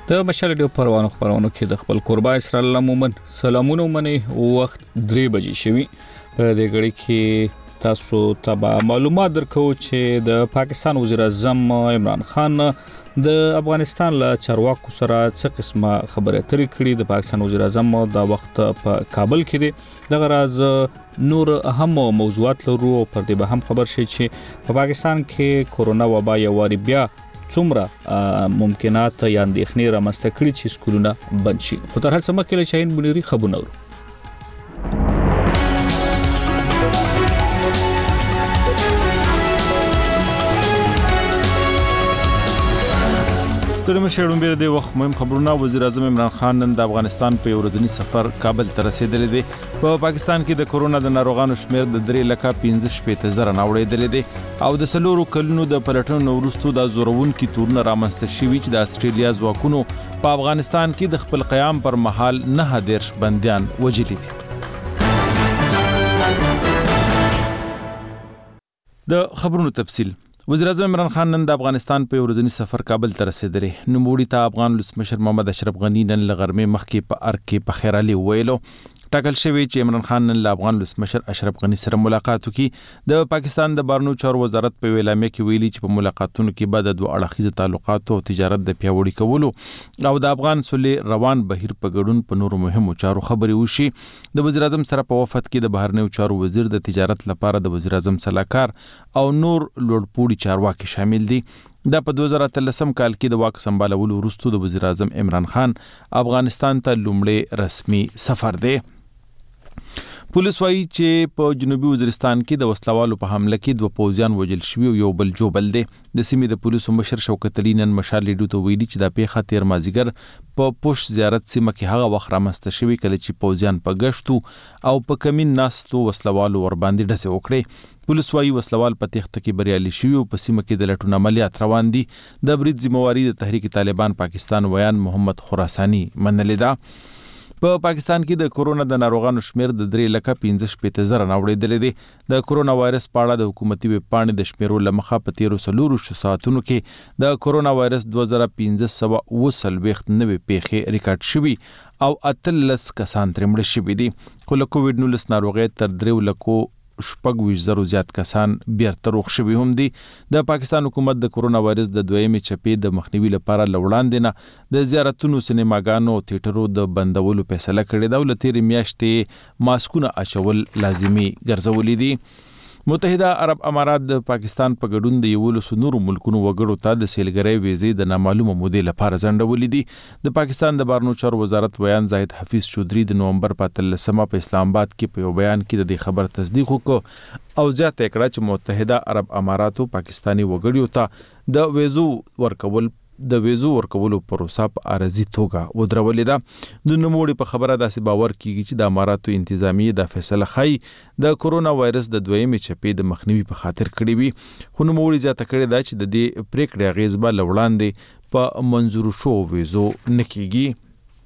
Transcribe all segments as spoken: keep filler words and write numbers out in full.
د مشال ډیو پروانو خبرونو کې د خپل قربا اسرائیل عموما سلامونه منی وخت درې بجې شوي. په دې غړي کې تاسو تبا معلومات درکو چې د پاکستان وزیر اعظم عمران خان د افغانستان له چارواکو سره څه قسمه خبرې اترې کړې. د پاکستان وزیر اعظم د وخت په کابل کې دی. دغه راز نور اهم موضوعات لرو پر دې به هم خبر شي چې په پاکستان کې کورونا وبا یو واری بیا څومره ممکنات یا اندېښنې رامنځته کړي چې سکولونه بند شي. خو تر هر څه مخکې له شاهین بنيري خبرونه ورو. ستړي مشهورون بیر دی وخت مهم خبرونه. وزیر اعظم عمران خان نن د افغانستان په ورځنی سفر کابل ته رسیدلی دی. په پاکستان کې د کورونا د ناروغانو شمیر د درې لکه پنځه شپېته زره ناوړېدلی دی او د سلورو کلونو د پلټنو وروسته د زورونکي تورونه رامنځته شوي چې د استرالیا ځواکونو په افغانستان کې د خپل قیام پر مهال نه دیرش بندیان وژلي دي. د خبرونو تفصیل. وزیر اعظم عمران خان نن د افغانستان په ورځنی سفر کابل ته رسیدلی. نوموړي ته افغان ولسمشر محمد اشرف غني نن له غرمې مخکې په ارګ کې په خیر علي ویلو. ټاکل شوی چې عمران خان نن له افغان ولسمشر اشرف غني سره ملاقات وکړي. د پاکستان د بهرنیو چارو وزارت په اعلامیه کې ویلي چې په ملاقاتونو کې به د دوه اړخیزو تعلقاتو او تجارت د پیاوړي کولو او د افغان سولې روان بهیر په ګډون په نورو مهمو چارو خبرې وشي. د وزیر اعظم سره په وفد کې د بهرنیو چارو وزیر د تجارت لپاره د وزیر اعظم سلاکار او نور لوړپوړي چارواکي شامل دي. دا په دوه زره اتلسم کال کې د واک سمبالولو وروسته د وزیر اعظم عمران خان افغانستان ته لومړی رسمي سفر دی. پولیس وایي چې په جنوبي وزیرستان کې د وسلوالو په حمله کې دوه پوځیان وژل شوي او یو بل جوبل دی. د سیمې د پولیسو مشر شوکت علي نن مشال ریډیو ته ویلي چې دا پیښه تیر مازیګر په پوش زیارت سیمه کې هغه وخت رامنځته شوې کله چې پوځیان په گشتو او په کمین ناستو وسلوالو ور باندې ډزې وکړې. پولیس وایي وسلوال په تېښته کې بریالي شوي او په سیمه کې د لټون عملیات روان دي. د برید ذمہواري د تحریک طالبان پاکستان ویان محمد خراساني منلې ده. په پاکستان کې د کورونا د ناروغانو شمیر د درې لکه پنځه شپېته زره ناوړېدلی دی. د کورونا وایرس په اړه د حکومتي ویب پاڼې د شمیرو له مخه په تیرو څلورو ساعتونو کې د کورونا وایرس دوه زره پنځه سوه اوه څلوېښت نوې پیښې ریکارډ شوي او اتلس کسان ترې مړه شوي دي. خو له کووډ نولس ناروغۍ تر درېو لکو شپږ ویشت زرو زیات کسان بیرته روغ شوي هم دي. د پاکستان حکومت د کورونا وایرس د دویمې چپې د مخنیوي لپاره له وړاندې نه د زیارتونو، سینماګانو او تیټرو د بندولو فیصله کړې ده او له تېرې میاشتې ماسکونه اچول لازمي ګرځولي دي. متحده عرب امارات د پاکستان په ګډون د یولسو نورو ملکونو وګړو ته د سیلګرۍ ویزې د نامعلومه مودې لپاره ځنډولې دي. د پاکستان د بهرنیو چارو وزارت ویان زاهد حفیظ چودھری د نومبر په اتلسمه په اسلام آباد کې په یو بیان کې د دې خبر تصدیق وکړ او زیاته کړه چې متحده عرب اماراتو پاکستانی وګړو ته د ویزو ورکول د ویزو ورکولو پروسه په عارضي توګه ودرولې ده. د نوموړي په خبره داسې باور کیږي چې د اماراتو انتظامیه د فیصله خای د کورونا وایرس د دویمې چپې د مخنیوي په خاطر کړې وي. خو نوموړي زیاته کړې ده چې د دې پریکړې اغیز به له وړاندې په منظور شو ویزو نه کیږي.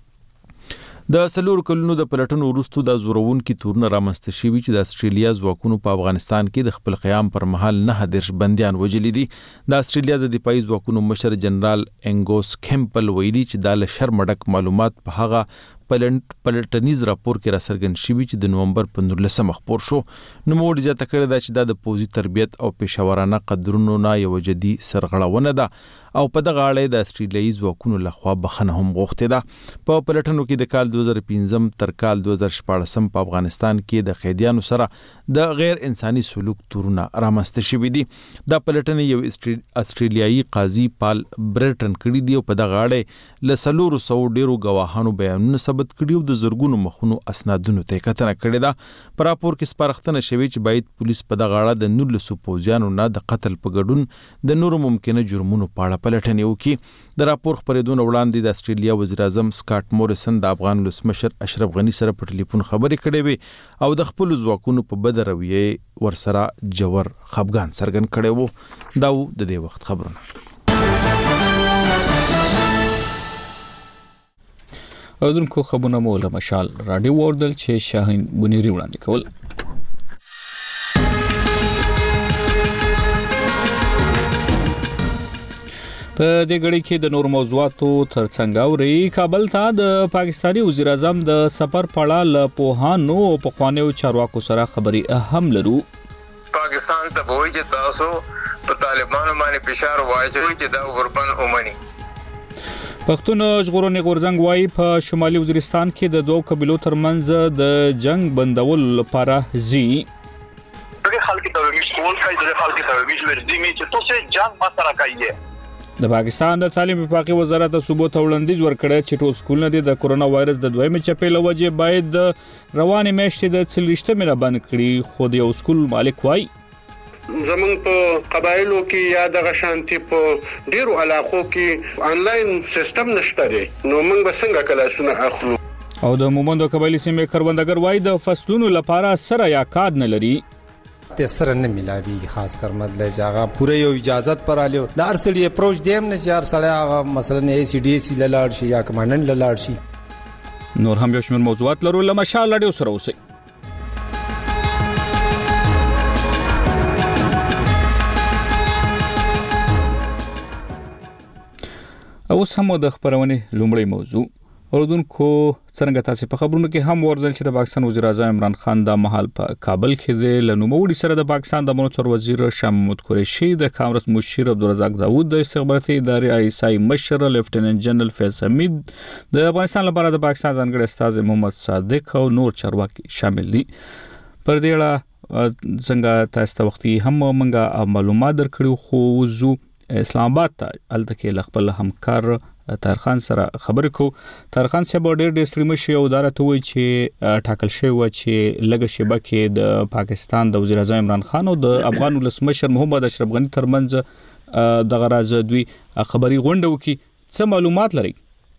د سلور کلونو د پلټنو وروسته د زورونکي تورونه رامنځته شوي چې د استرالیا ځواکونو په افغانستان کې د خپل قیام پر مهال نه دیرش بندیان وژلي دي. د استرالیا د دفاعي ځواکونو مشر جنرال انګوس کیمپل ویلي چې دا له شرم ډک معلومات په هغه پلټنیز راپور کې را څرګند شوي چې د نومبر په نولسمه خپور شو. نوموړي زیاته کړې ده چې دا د پوځي تربیت او پیشورانه قدرونو نه یوه جدي سرغړونه ده او په دغه اړه د استرالیایي ځواکونو لخوا بخښنه هم غوښتې ده. په پلټنو کې د کال دوه زره پنځم تر کال دوه زره شپاړسم په افغانستان کې د قیدیانو سره د غیر انساني سلوک تورونه رامنځته شوي دي. دا پلټنې یو استرالیایي قاضي پال برټن کړي دي او په دغه اړه له څلورو سوو ډیرو ګواهانو بیانونه ثبت کړي او د زرګونو مخونو اسنادونو ته کتنه کړې ده. په راپور کې سپارښتنه شوې چې باید پولیس په دغه اړه د نولسو پوځیانو نه د قتل په ګډون د نورو ممکنه جرمونو په اړه پلټنې وکړي. د راپور خپرېدو وړاندې د استرالیا وزیر اعظم سکاټ موریسن د افغان ولسمشر اشرف غني سره په ټلیفون خبرې کړې وې او د خپلو ځواکونو په بد رویې ورسره جوړ خفګان څرګند کړی و. دا و د دې وخت خبرونه. اوردونکو خبرونه مو له مشال رادیو وردل چې شاهین بنيري وړاندې کول. په دې غړي کې د نور موضوعاتو ترڅنګ اوري کابل ته د پاکستاني وزیر اعظم د سفر په اړه له پوهانو او پخوانیو چارواکو سره خبري هم لرو. پاکستان ته وایي چې تاسو په طالبانو باندې فشار واچوي چې دا اوربن اومني. پښتون ژغورنې غورځنګ وايي په شمالي وزیرستان کې د دوو قبيلو ترمنځ د جنگ بندول لپاره زی دغه خلک ته ویش کول کوي د خلک ته ویش ورځي می چې تاسو جنگ ما سره کوي. د پاکستان د تعلیم وفاقي وزارت د صوبو ته وړاندیز ورکړی چې ټول سکولونه د کورونا وایرس د دویمې چپې له وجې باید روانې میاشتې د څلوېښتمې نه بند کړي، خو د یو سکول مالک وایي زمونږ په قبایلو کې یا د غشانتي په ډیرو علاقو کې آنلاین سیستم نشته دی، نو موږ به څنګه کلاسونه اخلو. او د مومند قبایلی سیمې کروندګر وایي د فصلونو لپاره سره یا کارت نه لري. ته سره نه ملاوي، خاص کر مطلب جاغه پوره یو اجازت پر الیو د ارسلی اپروچ دیم نه چار سړی مثلا ای سی ډی سی لاړ شي یا کمانډنټ لاړ شي. نور هم یو شمېر موضوعات لرو، لمشال لړیو سره اوسئ. اوس هم د خبرونې لومړی موضوع اوردونکو څنګه تاسو په خبرونو کې هم ورزل چې د پاکستان وزیر اعظم عمران خان د محل په کابل کې د لنوموړي سره د پاکستان د امنیت وزیر شاه محمود قریشي، د کانګرس مشیر عبدالرزاق داوود، د استخباراتي ادارې آی اس آی مشر لیفټیننټ جنرال فیض حمید، د افغانستان لپاره د پاکستان ځانګړي استازی محمد صادق او نور چارواکي شامل دي. پر دې اړه څنګه تاسو ته وختي هم منګه معلومات درکړو، خو وزو اسلام آباد ته الته کې خپل همکار طاهر خان سره خبرې کو. طاهر خان صاحب ډېر ډېر ستړي مشي او اداره وایي چې ټاکل شوی و چې لږه شیبه کې د پاکستان د وزیر اعظم عمران خان او د افغان ولسمشر محمد اشرف غنی ترمنځ د غراز دوی خبري غونډه وکي. څه معلومات لري؟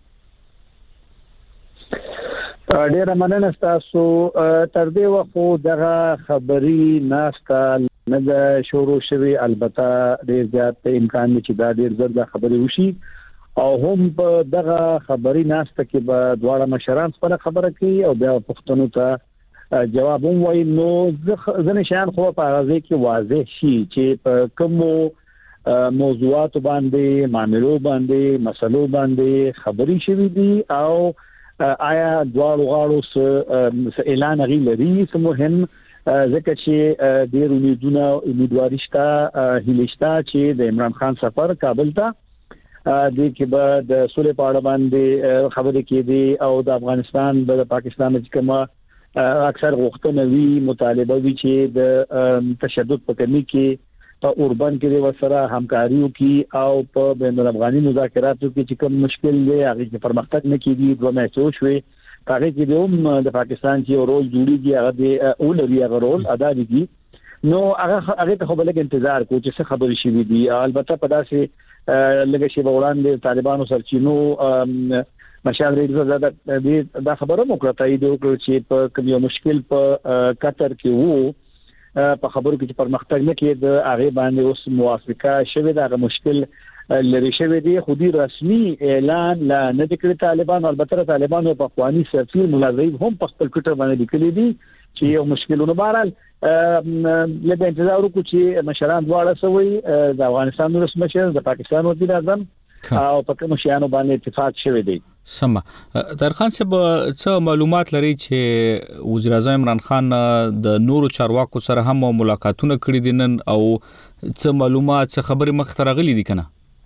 ډېر مننه تاسو. تر دې وخت دغه خبري ناسته نه د شروع شوی، البته ډېر زیات امکان دی چې دا ډېر زر د خبرې وشي او هم په دغه خبري ناسته کې به دواړه مشران خپل خبره کوي او بیا پښتنو ته جواب هم وایي. نو ځنې شیان خو په هغه کې واضح شي چې په کومو موضوعات باندې، معاملو باندې، مسلو باندې خبري شوي دي او آیا دواړو غاړو څه اعلان غي لري، څه مهم ځکه چې ډېر امیدونه امیدواري شته هیلشته چې د عمران خان سفر کابل ته د کې به د سولې په اړه باندې خبرې کېدي او د افغانستان د پاکستان چې کومه اکثر غوښتنه وی مطالبه وی چې د تشدد په کمی کې په اوربن کې وسره همکاري وکي او په بین الافغاني مذاکراتو کې چې کوم مشکل دی هغه کې پرمختګ نه کیږي. دوه میاشتې شوي هغه کې د هم د پاکستان چې رول جوړیږي هغه د اولوي هغه رول ادا دي. نو هغه هغه ته خو بلګ انتظار کو چې څه خبرې شي دي. البته په داسې لږه شی وړاندې طالبانو سرچینو مشال ریډ دا خبره مو کړه تایید وکړ چې په کوم یو مشکل په قطر کې وو، په خبرو کې چې پرمختګ نه کېد هغه باندې اوس موافقه شوه، دا مشکل لري شوی دی. خو دې رسمي اعلان لا نه کړی طالبان. البته طالبانو په خواني سفیر ملازم هم په خپل ټویټر باندې لیکلي دي چې یو مشکلونه بهرال لږ انتظار وکړو چې مشران دواړه سوي د افغانستان ولسمشر، د پاکستان وزیر اعظم او په کوم شیانو باندې اتفاق شوی دی. سم. طاهر خان صاحب څه معلومات لري چې وزیر اعظم عمران خان د نورو چارواکو سره هم ملاقاتونه کړي دي نن، او څه معلومات څه خبرې مخ ته راغلي دي کنه؟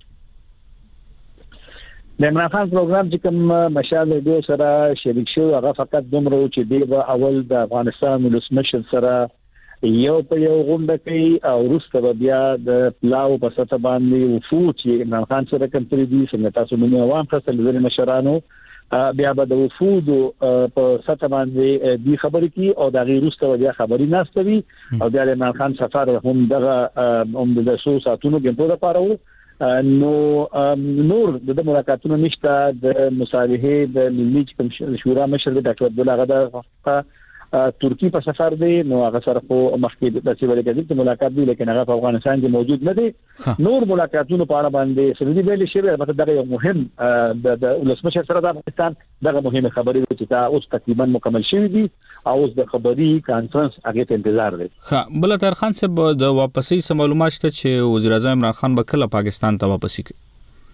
د عمران خان پروګرام چې کوم مشال ریډیو سره شریک شو هغه فقط دومره چې دی به اول د افغانستان ولسمشر سره یو په یو غونډه کوي او وروسته بیا د پلاو په سطح باندې وفود چې عمران خان سره کوم تری دي څنګه تاسو نو عوام خاصه لږ مشرانو بیا به د وفود په سطح باندې دی خبرې کی او د غیر وروسته بیا خبري ناستوي او بیا د عمران خان سفر هم دغه هم د څو ساتونو ګټو لپاره وو. نو نور د ملاقاتونو نشته. د مصالحه د ملي شورا مشر ډاکټر عبدالله غدا ترکی په سفر دی، نو هغه سره خو مخکې د څه ویل کېږي چې ملاقات دی لیکن هغه په افغانستان کې موجود نه دی. نور ملاقاتونو په اړه باندې سړي ویل شي البته دا یو مهم د ولسمشر سره د افغانستان دغه مهمه خبرې چې تا اوس تقریبا مکمل شوې دي او اوس د خبري کانفرنس هغه ته انتظار دی. ها بل طاهر خان صاحب د واپسې معلومات شته چې وزیر اعظم عمران خان به کله پاکستان ته واپسی کوي؟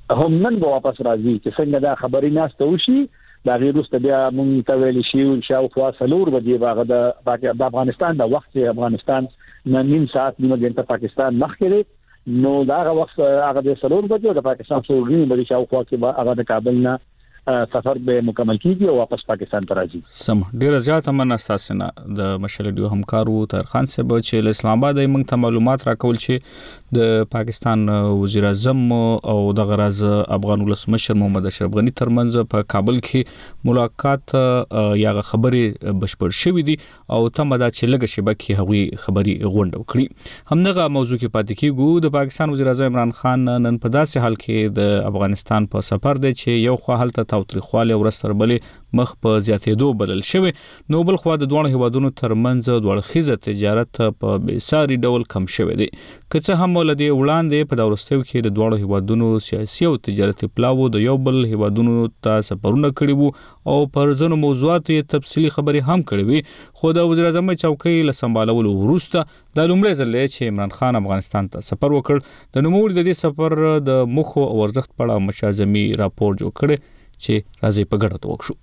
هم نن به واپس راځي چې څنګه دا خبري ناشته وشي دا غیروست بیا مونږ ته ویل شي او شاوخوا څلور بجې باغ د افغانستان د وخت افغانستان نیم ساعت نیمه غنټه پاکستان مخکې نو دا وخت هغه د څلور بجې د پاکستان څلور بجې شاوخوا کې هغه د کابل نه سفر به مکمل کیږي او واپس پاکستان ته راځي. سم ډیر زیات مننه تاسو نه د مشال ډیو همکارو تر خان صاحب چې اسلام آباد یې موږ ته معلومات راکول چې د پاکستان وزیر اعظم او د غراز افغان ولسمشر محمد اشرف غنی ترمنځ په کابل کې ملاقات یا خبرې بشپړ شوې دي او تم دا چې لږ شبه کې هغوی خبري غونډه وکړي. همدغه موضوع کې پاتې کیږو. د پاکستان وزیر اعظم عمران خان نن په داسې حال کې د افغانستان په سفر دی چې یو خو حالت تاوتریخواله ورستر بلې مخ په زیاتېدو بلل شوی نو بل خو د دوه هیوادونو ترمنځ دوه خیزه تجارت په بیساري ډول کم شوی دی. که څه هم ولدي وړاندې په داورستیو کې د دوه هیوادونو سیاسي او تجارتي پلاوو د یو بل هیوادونو ته سفرونه کړي وو او پر ځینو موضوعاتو یې تفصیلی خبرې هم کړې وي خو د وزیر اعظم چوکۍ له سمبالولو وروسته د لومړي ځل چې عمران خان افغانستان ته سفر وکړ د نوموړي د دې سفر د مخو او ارزښت په اړه مشازمي راپور جوړ کړي چې راځي په ګډه توګه.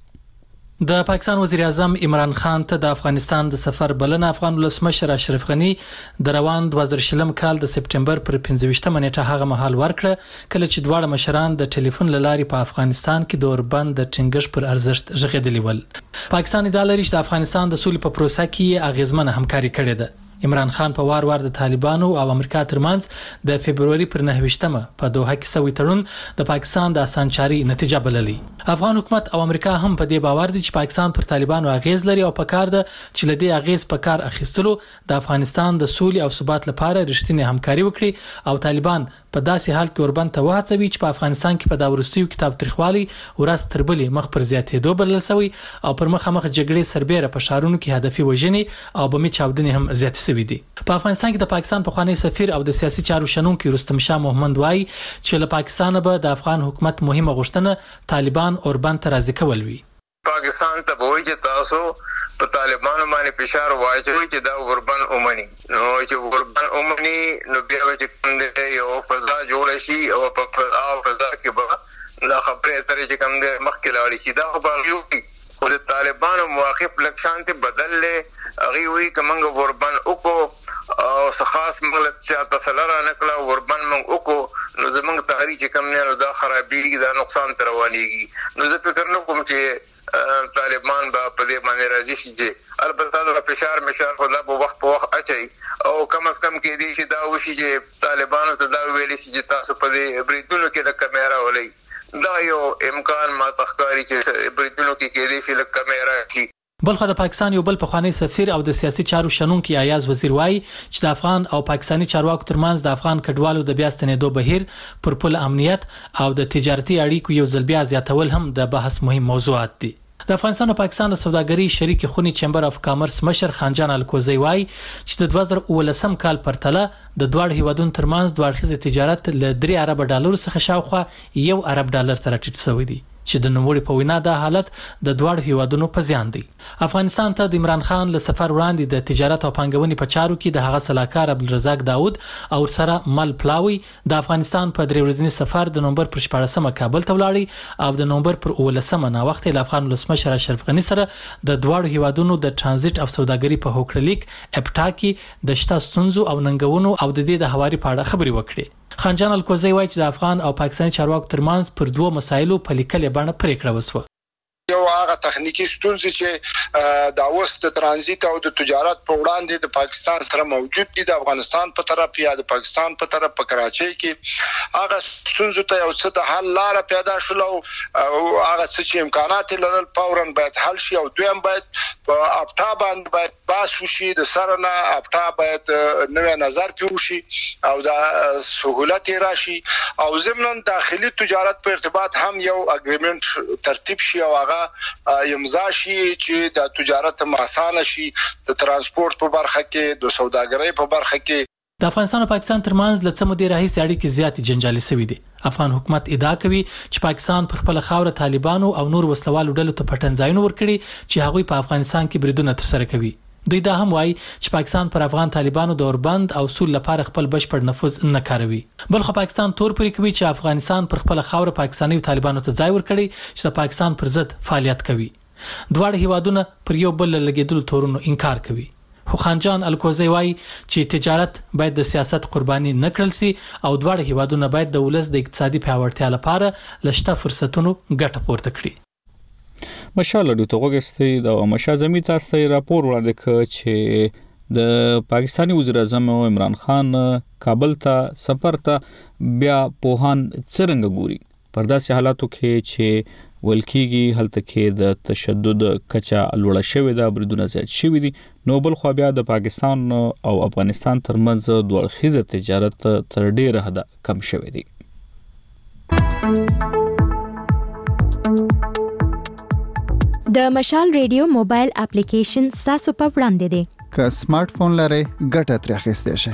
د پاکستان وزیر اعظم عمران خان ته د افغانستان د سفر بلنه افغان ولسمشر اشرف غنی د روان دوه زره شلم کال د سپټمبر پر پنځه ویشتمه نیټه هغه مهال ورکړه کله چې دواړه مشران د ټلیفون لارې په افغانستان کې د اوربند د ټینګښ پر ارزښت ژغېدلي ول. پاکستان د لری د افغانستان د سولې په پروسه کې اغیزمنه همکاري کړې ده. عمران خان په وار وار د طالبانو او امریکا ترمنځ د فبرवरी پر نه ویشتمه په دوحه کې سوي تړون د پاکستان د اسانچاري نتیجه بللي. افغان حکومت او امریکا هم په دې باور دي چې پاکستان پر طالبانو اغیز لري او په کار ده چې لدی اغیز په کار اخیستلو د افغانستان د سولې او ثبات لپاره رښتینی همکاري وکړي او طالبان په داسې حال کې اوربند ته وهڅوي چې په افغانستان کې په داورستیو کتاب تریخوالي ورځ تر بلې مخ پر زیاتېدو بلل شوی او پر مخامخ جګړې سربېره په شهرونو کې هدفي وژنې او بمي چاودنې هم زیاتې شوې دي. په افغانستان کې د پاکستان پخوانی سفیر او د سیاسي چارو شنونکي رستم شاه محمد وایي چې له پاکستان به د افغان حکومت مهمه غوښتنه طالبان اوربند ته راځي کول وي. پاکستان ته وایي چې تاسو په طالبانو باندې فشار واچوي چې دا اوربند اومني نو چې اوربند اومني نو بیا چې کوم دې یو فضا جوړ شي او په فضا کې به دا خبره ترې چې کوم دې مخکې لاړ شي دا خو باغیو خو د طالبانو مواقف لکشانت بدل لې اغي وی کومنګ اوربند وکړو او خاص مغلط چې تاسو لاره نکړه اوربند موږ وکړو نو زمونږ تحریک کوم نه دا خرابېږي دا نقصان تر روانيږي نو زه فکر نه کوم چې طالبان با په دې باندې راضي شي. البته د فشار مشار خو لا په وخت په وخت اچي او کم از کم کې دي چې دا وشي چې طالبانو ته دا ویلي چې تاسو په دې بریټونو کې د کیمرا ولې دا یو امکان ما تخکاری چې بریټونو کې کې دي چې د کیمرا شي. بلخو د پاکستان یو بل پخوانی سفیر او د سیاسي چارو شنونکي ایاز وزیر وایي چې د افغان او پاکستاني چارواکو ترمنځ د افغان کډوالو د بیا ستنېدو بهیر پر پل امنیت او د تجارتي اړیکو یو ځل بیا زیاتول هم د بحث مهم موضوعات دي. د افغانستان او پاکستان د سوداګرۍ شریک خونی چمبر اف کامرس مشر خانجان الکوزی وایي چې د دوه زره اوولسم کال پرتله د دوه هیوادونو ترمنځ دوه اړخیز تجارت له درې ارب ډالر څخه شاوخوا یو ارب ډالر ته راټیټ شوی دی چې د نوموړي په وینا دا حالت د دوه هیوادونو په زیان دی. افغانستان ته د عمران خان له سفر وړاندې د تجارت او پانګونې په چارو کې د هغه صلاحکار عبدالرزاق داود او سره مل پلاوی د افغانستان په درې ورځنی سفر د نومبر پر شپږمه کابل ته ولاړی او د نومبر پر اوولسمه نا وخت له افغان ولسمشر اشرف غنی سره د دوه هیوادونو د ترانزیت او سوداګرۍ په هوکړلیک اپټاکی د شته ستونزو او ننګونو او د دې د حواري په اړه خبري وکړي. خانجان الکوزی وایي چې د افغان او پاکستاني چارواکو ترمنځ پر دوه مسایلو په لیکلې بڼه پریکړه وسوه. یو هغه تخنیکی ستونزې چې د اوس د ترانزیت او د تجارت په وړاندې د پاکستان سره موجود دي د افغانستان په طرف یا د پاکستان په طرف په کراچۍ کې هغه ستونزې ته یو څه د حل لار پیدا شول او هغه څه چې امکانات لرل فورا باید حل شي او دویم باید په اپټا باندې باید باس وشي د سره نه اپټا باید نوې نظر پیوشي او د سہولت راشي او ضمن داخلي تجارت په ارتباط هم یو اګریمنت ترتیب شي او هغه امضا شي چې د تجارت آسانه شي د ترانسپورت په برخه کې د سوداګرۍ په برخه کې. د افغانستان او پاکستان ترمنځ له څه مودې راهیسې اړیکې زیاتې جنجالي شوې دي. افغان حکومت ادعا کوي چې پاکستان پر خپل خاور طالبانو او نور وسلوالو ډلو ته پټنځایونه ورکړي چې هغوی په افغانستان کې بریدونه ترسره کوي. دوی دا هم وایي چې پاکستان پر افغان طالبانو د اوربند او اصول لپاره خپل بشپړ نفوذ نه کاروي. بل خو پاکستان تور پرې کوي چې افغانستان پر خپل خاور پاکستاني طالبانو ته ځای ورکړي چې د پاکستان پر ضد فعالیت کوي. دواړه هیوادونه پر یو بل لګیدلو تورونو انکار کوي. خو خانجان الکوزی وایي چې تجارت باید د سیاست قرباني نه کړل سي او دواړه هیوادونه باید د ولس د اقتصادي پیاوړتیا لپاره لشته فرصتونو ګټه پورته کړي. مشال لري ته وګستې د مشازمي تاسو راپور وړاندې ک چې د پاکستانی وزیر اعظم عمران خان کابل ته سفر ته بیا پوهان څرنګه ګوري پر داسې حالاتو کې چې ولکېږي هلته کې د تشدد کچا لوړه شوې ده بریدونه زیات شوي دي نو بل خو بیا د پاکستان او افغانستان ترمنځ دوه اړخیزه تجارت تر ډیره حده کم شوی دی. د مشال ریډیو موبایل اپلیکیشن تاسو په وړاندې دی. که سمارټ فون لرئ ګټه ترې اخیستی شئ.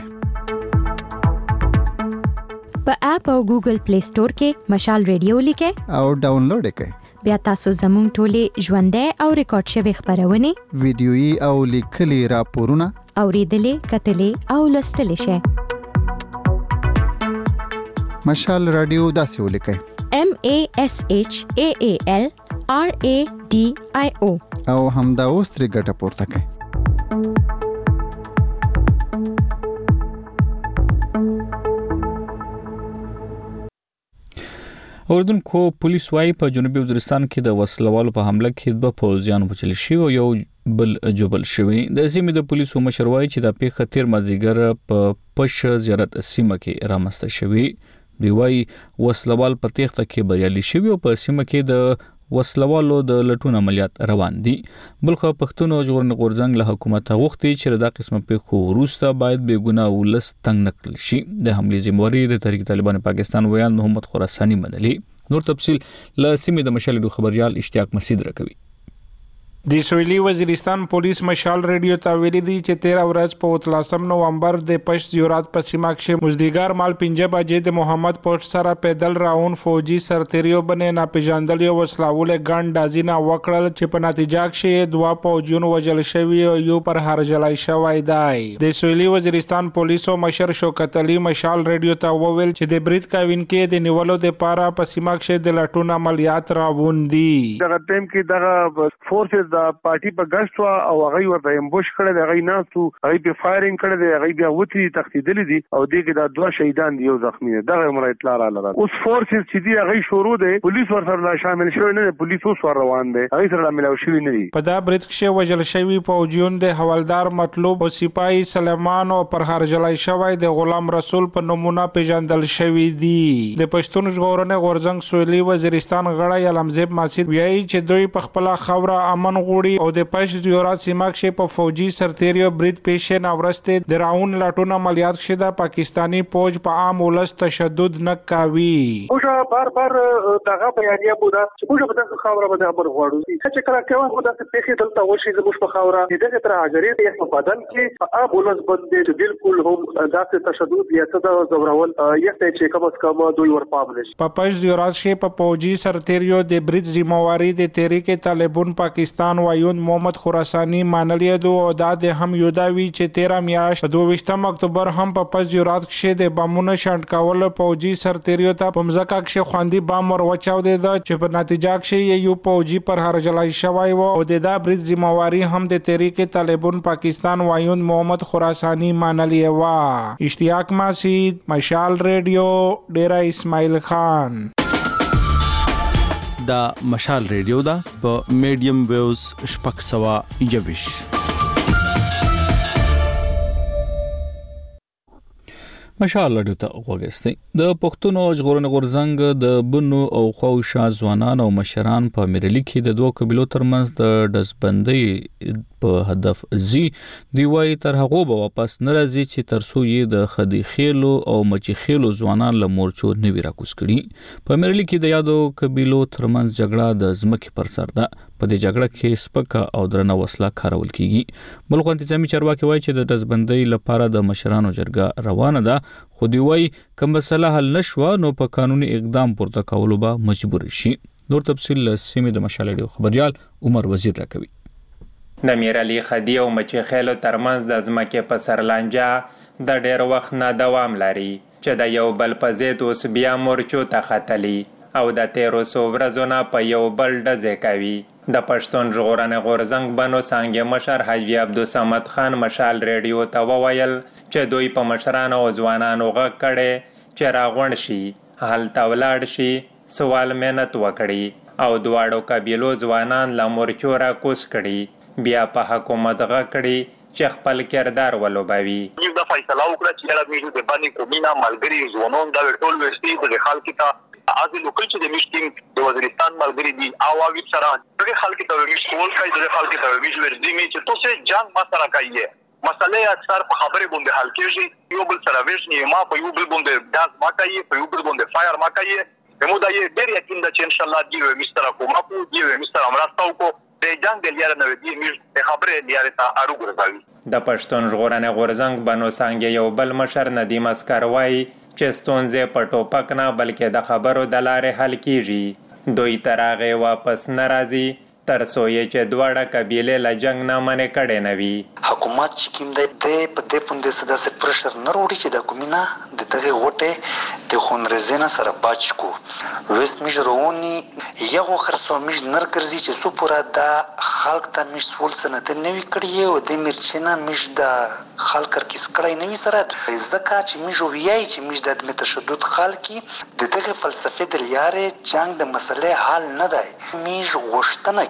په اپ او ګوګل پلی سٹور کې مشال ریډیو لیکئ او ډاونلوډ کړئ. بیا تاسو زموږ ټولې ژوندۍ او ریکارډ شوی خبرونه ویډیويي او لیکلي راپورونه اوریدلې کتلې او لوستلې شئ. مشال رادیو داسې ولیکئ M A S H A A L R A D I O او همدا اوس ترې ګټه پورته کړئ. اردوونکو پولیس وايي په جنوبي وزیرستان کې د وسلوالو په حمله کې دوه پوځیان وژل شوي او یو بل جوبل شوی. د سیمې د پولیسو مشر وايي چې د پیښه تیر مازیګر په پش زیارت سیمه کې رامنځته شوی. دوی وايي وسلوال په تېښته کې بریالي شوي او په سیمه کې د وسلوالو د لټون عملیات روان دي. بلخو پښتون او ژغورنې غورځنګ له حکومت غوښتي چې دا قسمه پیښو وروسته باید بې ګناه ولس تنګ نه کړل شي. د حملې ذمہواري د تحریک طالبان پاکستان ویان محمد خراساني منلي. نور تفصیل له سیمې د مشال خبريال اشتیاق مسعود راکوي. د سویلي وزیرستان پولیس مشال ریډیو ته ویلي دي چې تیرا ورځ په اتلسم نومبر د پښ زیورات په سیمه کې مزدیګار مال پنځه بجې د محمد پوسټ سره پیدل راون فوجي سرتیریو باندې ناپېژندل یو وسلاول ګن دازینا وکړل چې په نتیجه کې دوه فوجیون وژل شوي او یو پر هرجلای شوی دی. د سویلي وزیرستان پولیسو مشر شوکت علي مشال ریډیو ته وویل چې د برید کاوینکې د نیولو لپاره په سیمه کې د لټون عملیات راوون دي. دغه ټیم کې دغه فورسز د پارټي په ګشت او هغه ورته امبوش کړی دی، هغه ناسو هغه په فایرینګ کړی دی، هغه بیا وتی تختیدلی دي او دغه د دوه شهیدان دی یو زخمی دی. دغه مر اطلاع را لره. اوس فورسز چې دی هغه شروع دی، پولیس ورسره شامل شوی نه دی، پولیس اوس روان دی، هغه سره ملاوي شوی نه دی. په دا برید کې وژل شوی فوجیون د حوالدار مطلوب او سپاهي سلیمان او پر هرجلای شوی د غلام رسول په نمونه پیژندل شوی دی. د پښتون ژغورنې غورځنګ سویلي وزیرستان غړی علمزیب مسعود وایي چې دوی په خپل خوره امن غوړي او د پښ زیورات سیمه کې په فوجي سرتیریو برید پیښې ناورسته د راون لاټون عملیات شته پاکستانی فوج په عام ولس تشدد نه کوي. موږ بار بار دغه بیانیه بوده چې موږ په دغه خبره باندې امر غواړو چې کله کومه خو دغه پیښې دلته وشي زموږ په خبره دغه تر اجرې د یو بدن کې په عام ولس باندې بالکل هم داسې تشدد یا څه زورول یته چې کوم څه کوم دوی ورپام نشي. په پښ زیورات کې په فوجي سرتیریو د برید ذمہواری د تحریک طالبان پاکستان وایون محمد خراسانی مانلی دو او د هم یوداوی چې تیرا میاشت دوه اکتوبر هم په پښ زیورات کې د بمونو شانټ کول فوجي سرتیریو ته په مزکا کې خواندي بم ور وچاو دي چې په نتیجه کې یو فوجي پر هرجلای شوی او د دا برید ذمہواری هم د تحریک طالبان پاکستان وایون محمد خراسانی مانلی وا. اشتیاق مسعود مشال ریډیو ډیرا اسماعیل خان. دا مشال ریډیو دا په میډیم ویوز شپږ سوه یوویش. مشال ریډیو ته وګورئ. د پښتون ژغورنې غورځنګ د بنو او خوشا ځوانان او مشران په میرلی کې د دوه قبیلو ترمنځ د دزبندۍ په هدف زی دی وای تر هغه به واپس ناراضي چې ترسو یې د خدي خېلو او مچي خېلو ځوانان له مورچو نوی راکوس کړي. په میرلی کې د یادو قبیلو ترمنځ جګړه د ځمکې پر سر ده. په دې جګړه کې سپکه او درنه وسله کارول کیږي. بلخو انتظامی چارواکي وایي چې د دزبندۍ لپاره د مشرانو جرګه روانه ده، خو دی وای کوم مسله حل نشو نو په قانوني اقدام پورته کولو به مجبور شي. نور تفصیل سیمه د مشال ریډیو خبريال عمر وزیر راکوي. د میرعلي خدي او مچې خیلو ترمنځ د ځمکې په سرلانجه د ډیر وخت نه دوام لري چې د یو بل په ضد اوس بیا مورچو ته ختلي او د تیرو څو ورځو نه په یو بل ډزې کوي. د پښتون ژغورنې غورځنګ بنو څانګې مشر حاجي عبدالصمد خان مشال ریډیو ته وویل چې دوی په مشرانو او ځوانانو غږ کړی چې راغونډ شي، هلته ولاړ شي، سوال محنت وکړي او دواړو قبیلو ځوانان له مورچو راکوز کړي، بیا په حکومت غږ کړي چې خپل کردار ولوبوي. موږ د فیصله وکړه چې یاره موږ د باندې کومینا ملګری ځوانان دا ټول وستي د خلک ته از لوکل چې د میشتینګ د وزیرستان ملګری دي او اوی سره د خلک ته ویش کول کوي د خلک ته ویش ورځي می چې تاسو جنگ ما سره کوي مسئله اکثر په خبرې باندې حل کیږي، یو بل سره ویش نه ما په یو بل باندې داس ما کوي په یو بل باندې فایر ما کوي. موږ دا یې ډېر یقین ده چې ان شاء الله دی وی سره کومه کو دی وی سره امرستاو کو د جنگ د لیاره نو دی می خبرې لیاره ته اړو ګرځوي. د پښتون ژغورنې غورځنګ بنو څانګې یو بل مشر ندیم اسکر وایي چې ستونزې په ټوپک نه بلکې د خبرو د لارې حل کیږي. دوی تر هغې واپس نه راځي تر څو یې چې دواړه قبیلې له جنګ نه منې کړې نه وي. حکومت چې کوم دی دی په دې پوندې څه داسې پرشر نه راوړي چې د کومینه د دغې غوټې د خونریزۍ سره بچ کو وست میش روونی یو خرڅو میش نر ګرځي چې څو پورا د خلک ته میش سول سنت نه وي کړی او د مرچنه میش د خلک کیس کړی نه وي سره ځکه چې میش ویای چې میش د تشدد خلکي د دغه فلسفه د لیارې جنگ د مسلې حل نه دی. میش غوښتنه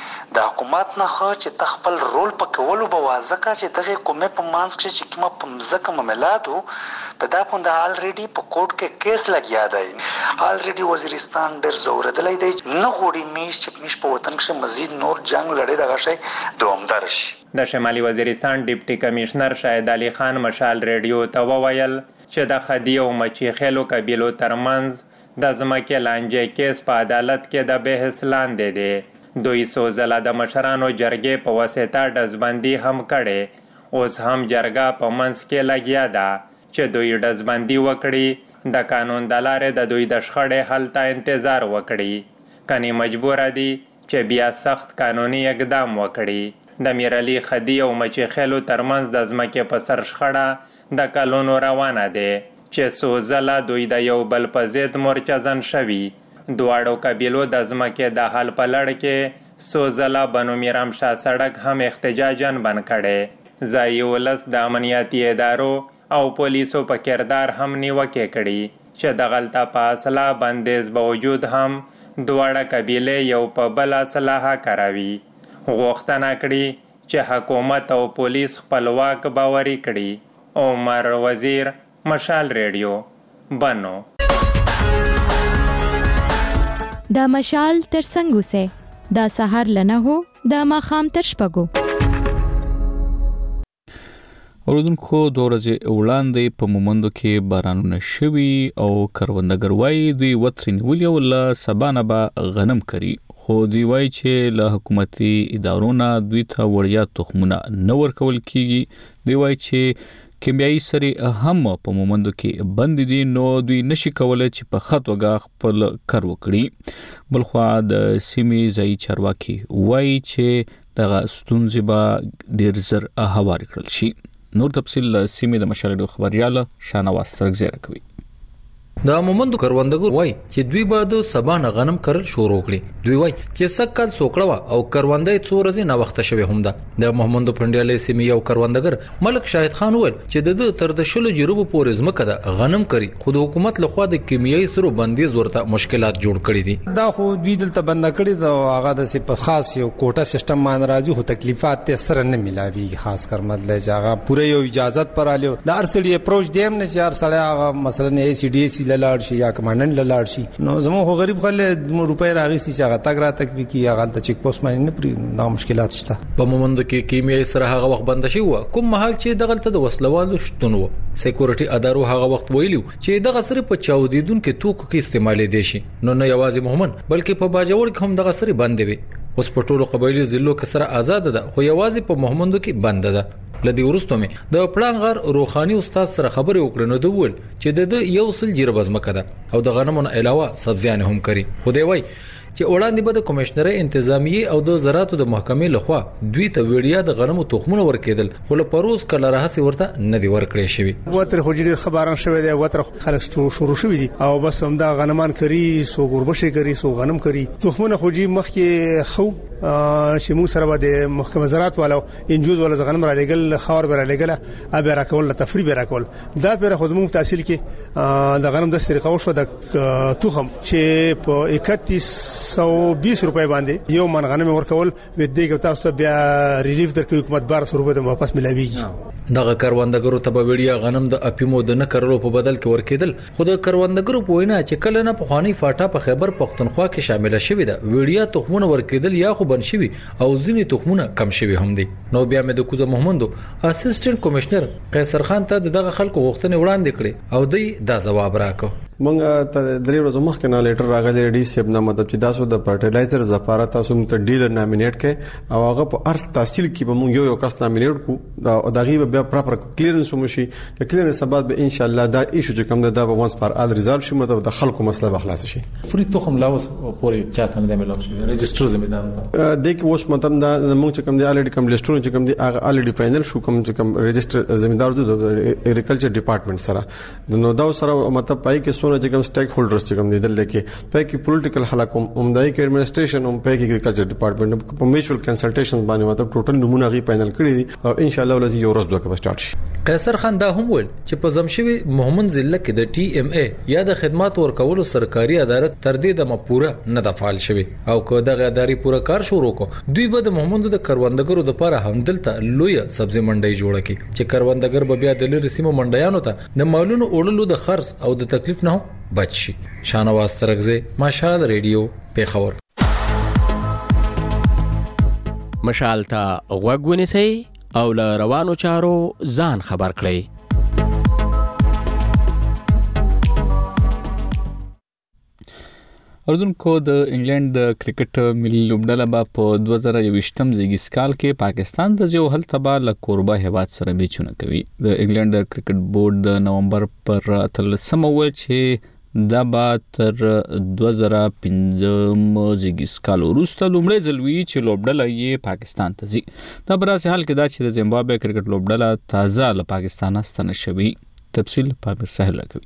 د حکومت نه خو چې تخپل رول په کولو بوازکه چې دغه کومه په مانس کې چې کومه په مزکه مملادو په دا پوند الریډي په کوټ کې کیس لګیا دی. الریډي وزیرستان ډېر زوردلای دی نه غوړي میش چې میش په وطن کې مزید نور جنگ لړې دغه شی دوامدار شي. د شمالي وزیرستان ډیپټي کمشنر شاهد علي خان مشال ریډیو ته وویل چې د خدي او مچې خیلو قبیلو ترمنځ د ځمکې لانجې کیس په عدالت کې د بحث لاندې دی. دوی څو ځله د مشرانو جرګې په واسطه ډزبندي هم کړې، اوس هم جرګه په منځ کې لګیا ده چې دوی ډزبندي وکړي، د قانون د لارې د دوی د شخړې حل ته انتظار وکړي، کني مجبور دي چې بیا سخت قانوني اقدام وکړي. د میرعلي خدي او مچې خیلو ترمنځ د ځمکې په سر شخړه د کلونو روانه ده چې څو ځله دوی د یو بل په ضد مورچزن شوي. دواړو قبیلو د ځمکې د حل په لړ کې څو ځله بنو میرام شاه سړک هم احتجاجاً بند کړی. ځایي ولس د امنیتي ادارو او پولیسو په کردار هم نیوکې کړي چې د غلطه په اصله بندیز باوجود هم دواړه قبیلې یو په بل اصلاح کاروي. غوښتنه کړي چې حکومت او پولیس خپلواک باوري کړي. عمر وزیر، مشال ریډیو، بنو. دا مشال تر څنګه وسه دا سحر لنه هو دا ماخام تر شپګو. اوردونکو دوه ورځې وړاندې په مومندو کې بارانونه شوي او کروندګر وایي دوی وترې نیولي او له سبا نه به غنم کري، خو دوی وایي چې له حکومتي ادارو نه دوی ته وړیا تخمونه نه ورکول کیږي. دوی وایي چې کیمیاوي سرې هم په مومندو کې بند دي، نو دوی نشي کولای چې په خط وګه خپل کار وکړي. بلخوا د سیمې ځایي چارواکي وایي چې دغه ستونزې به ډېر زر هواري کړل شي. نور تفصیل سیمې د مشال ریډیو خبريال شانواز ترګزیره کوي. د مومندو کروندګر وای چې دوی به د سبا نه غنم کرل شروع کړي. دوی وای چې سکل سوکړه او کروندې څو ورځې نه وخت شوه هم ده. د محمد پنډیالې سیمې یو کروندګر ملک شاهد خان وویل چې د تر د شلو جروب پورې زمکه ده غنم کری، خو د حکومت لخوا د کیمیاوي سرو بندیز ورته مشکلات جوړ کړي دي. دا خو دوی دلته بند کړي دا هغه د سپ خاص یو کوټه سیستم مان راځي، هو تکلیفات ته سره نه ملاوي، خاص کر مطلب هغه پوره یو اجازه پر الیو د ارسلی اپروچ دیم نه چې ار سړی هغه مثلا ای سی ډی سی لاړ شي یا کمانډن لاړ شي، نو زموږ خو غریب خلک د روپۍ راغستې چې هغه تګ را تک وی کی هغه د چیک پوسټ باندې نه پری دا مشکلات شته. په مومند کې کیمیاوي سره هغه وخت بند شي و کوم محل چې دغلت د وسلوالو شتون و سکیورټي ادارو هغه وخت ویلو چې دغه سره په چاودیدون کې توکو کې استعمال دي شي، نو نه یوازې مومن بلکې په باجوړ کې هم دغه سره بند وي. اوس په ټولو قبایلی ضلعو کې سره آزاد ده، خو یوازې په محمدو کې بند ده. لدی ورستو می د پلان غر روخانی استاد سره خبرې وکړې نو د ول چې د یو سل جیره بزمکه ده او د غنمونو علاوه سبزیان هم کری. خو دی وای چې وړاندې به د کمشنري انتظامیه او د زراعتو د محکمې لخوا دوی ته ویډیا د غنمو تخمونه ورکېدل خو له پروز کله راهسي ورته نه دی ورکړې شوی. وتر خو ډېر خبران شوی دی وتر خلک شروع شوی دي او بس هم دا غنمان کری سو ګوربشي کری سو غنم کری تخمونه خو جی مخکې خو چې موږ سره د محکمه زراعت والو انجوز ولا غنم را لګل خاور را لګل ابه را کول تفریب را کول دا پر خو موږ تحصیل کې د غنم د طریقو شو د تخم چې په اکتیس سو بیس روپۍ باندې یو من غنم ورکول و دې تاسو بیا ریلیف در حکومت بار سو روپۍ واپس ملاويږي. دغه کاروندګرو ته به ویډیا غنم د اپیمو د نه کرلو په بدل کې ورکېدل خو د کاروندګرو په وینا چې کله نه په خواني فاټا په خیبر پختونخوا کې شامل شوی دا ویډیا تخمونه ورکېدل یا خو بن شوی او ځینې تخمونه کم شوی هم دي. نو بیا مې د کوزه محمدو اسسټنټ کمشنر قیصر خان ته دغه خلکو غوښتنې وړاندې کړې او دوی دا جواب راکړ. مونږ ته درې ورځې مخکې نه لیټر راغلی ډي سیب نه مطلب چې تاسو د فرټیلایزر زپاره تاسو ته ډیلر نامینیټ کړي او هغه په ارث تحصیل کې به مونږ یو یو کس نامینیټ کو دا دغه بیا پراپر کلیرنس ومشي د کلیرنس بعد به ان شاء الله دا ایشو چې کوم دا به وانس پر ال ریزالو شي مطلب د خلکو مسله به خلاص شي. فری تخم لاوس پورې چاته نه ملو شي ريجستر زمیدار د کې اوس مطلب دا مونږ چې کوم دی الریډي کوم لیسټونه چې کوم دی هغه الریډي فائنل شو کوم چې کوم ريجستر زمیدار د اګریکلچر ډپارټمنټ سره نو دا سره مطلب پای کې سونه چې کوم سټیک هولډرز چې کوم دي دلته کې پای کې پولیټیکل حلقه عمدای کې ایڈمنسټریشن هم پای کې اګریکلچر ډپارټمنټ په میچوال کنسلټیشن باندې مطلب ټوټل نمونه غي فائنل کړی دي او ان شاء الله ولې یو ورځ دوه کې سٹارټ شي. قیصر خان دا هم ول چې په زمشوي محمد ضلع کې د ټي ام ای یا د خدمات ورکولو سرکاري عدالت تر دې د مپوره نه د فعال شوی او که دغه اداري پوره کار شروع کو دوی به د محمد د کروندګرو د لپاره هم دلته لوی سبزی منډي جوړه کی چې کروندګر به بیا د لری سیمو منډیانو ته د مالونو اورلو د خرڅ او د تکلیف نه بچ شي. شانواز ترغزه مشال ریډیو پیښور. مشال ته غوږ ونیسئ او له روانو چارو ځان خبر کړئ. اردن کو د انګلند د کرکټ ملي لوبډله به په دوه زره یوویشتم زیږیز کال کې پاکستان د یو هل تبا له کوربه هیواد سره میچونه کوي. د انګلند د کرکټ بورډ د نومبر پر اتلسمه ویل چې دا به تر دوه زره پنځم زیږیز کال وروسته لومړی ځل وي چې لوبډله یې پاکستان ته ځي. دا په داسې حال کې ده چې د زیمبابوې کرکټ لوبډله تازه له پاکستانه ستنه شوې. تفصیل پامیر ساحل راکوي.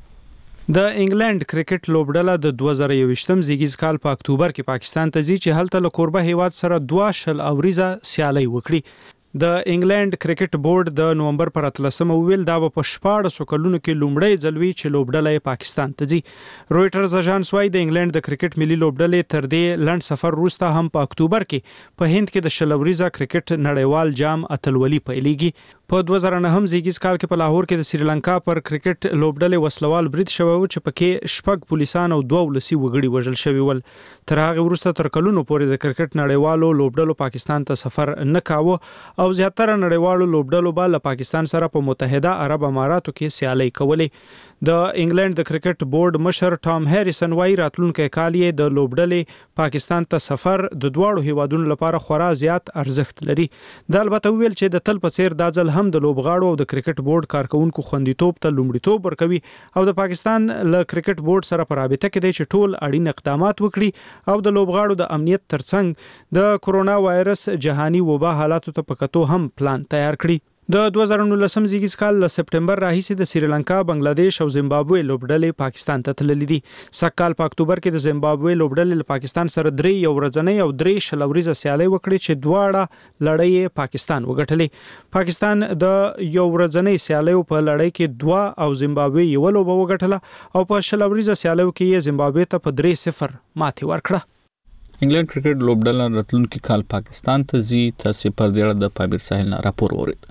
د انګلند کرکټ لوبډله د دوه زره یوویشتم زیږیز کال په اکتوبر کې پاکستان ته ځي چې هلته له کوربه هیواد سره دوه شل اوریزه سیالي وکړي. د انګلند کرکټ بورډ د نومبر پر اتلسمه ویل دا په شپاړسو کلونو کې لومړی ځل وی چې لوبډله پاکستان ته ځي. رويټرز اژانس وايي د انګلند د کرکټ ملي لوبډلې تر دې لند سفر وروسته هم په اکتوبر کې په هند کې د شلوریزه کرکټ نړیوال جام اتلولي پیلېږي. په دوه زره نهم زیږیز کال کې په لاهور کې د سریلانکا پر کرکټ لوبډلې وسلوال برید شوی و چې پکې شپږ پولیسان او دوه ولسی وګړي وژل شوی ول. تر هغه وروسته تر کلونو پورې د کرکټ نړیوالو لوبډلو پاکستان ته سفر نه کاوه او زیاتره نړیوالو لوبډلو به له پاکستان سره په متحده عرب اماراتو کې سیالي کولې. د انګلند د کرکټ بورډ مشر ټام هریسن وايي راتلونکي کال یې د لوبډلې پاکستان ته سفر د دواړو هیوادونو لپاره خورا زیات ارزښت لري. د البته ویل چې د تل په څیر دا ځل هم د لوبغاړو او د کرکټ بورډ کارکونکو خوندیتوب ته لومړیتوب ورکوي او د پاکستان له کرکټ بورډ سره په رابطه کې دی چې ټول اړین اقدامات وکړي او د لوبغاړو د امنیت ترڅنګ د کورونا وایرس جهاني وبا حالاتو ته په کتو هم پلان تیار کړي. د دوه زره نولسم زیږیز کال له سپټمبر راهیسې د سریلانکا، بنگلاديش او زیمبابوې لوبډلې پاکستان ته تللې دي. سکهال په اکتوبر کې د زیمبابوې لوبډلې له پاکستان سره درې یو ورځنۍ او درې شلوریزه سیالي وکړي چې دواړه لړۍ پاکستان وګټلې. پاکستان د یو ورځنۍ سیالیو په لړۍ کې دوه او زیمبابوې یو لوبه وګټله او په شلوریزه سیالیو کې یې زیمبابوې ته په درې صفر ماتې ورکړه. انګلند کرکټ لوبډله راتلونکي کال پاکستان ته ځي. تاسو پر دې اړه د پامیر ساحل نه راپور اورئ.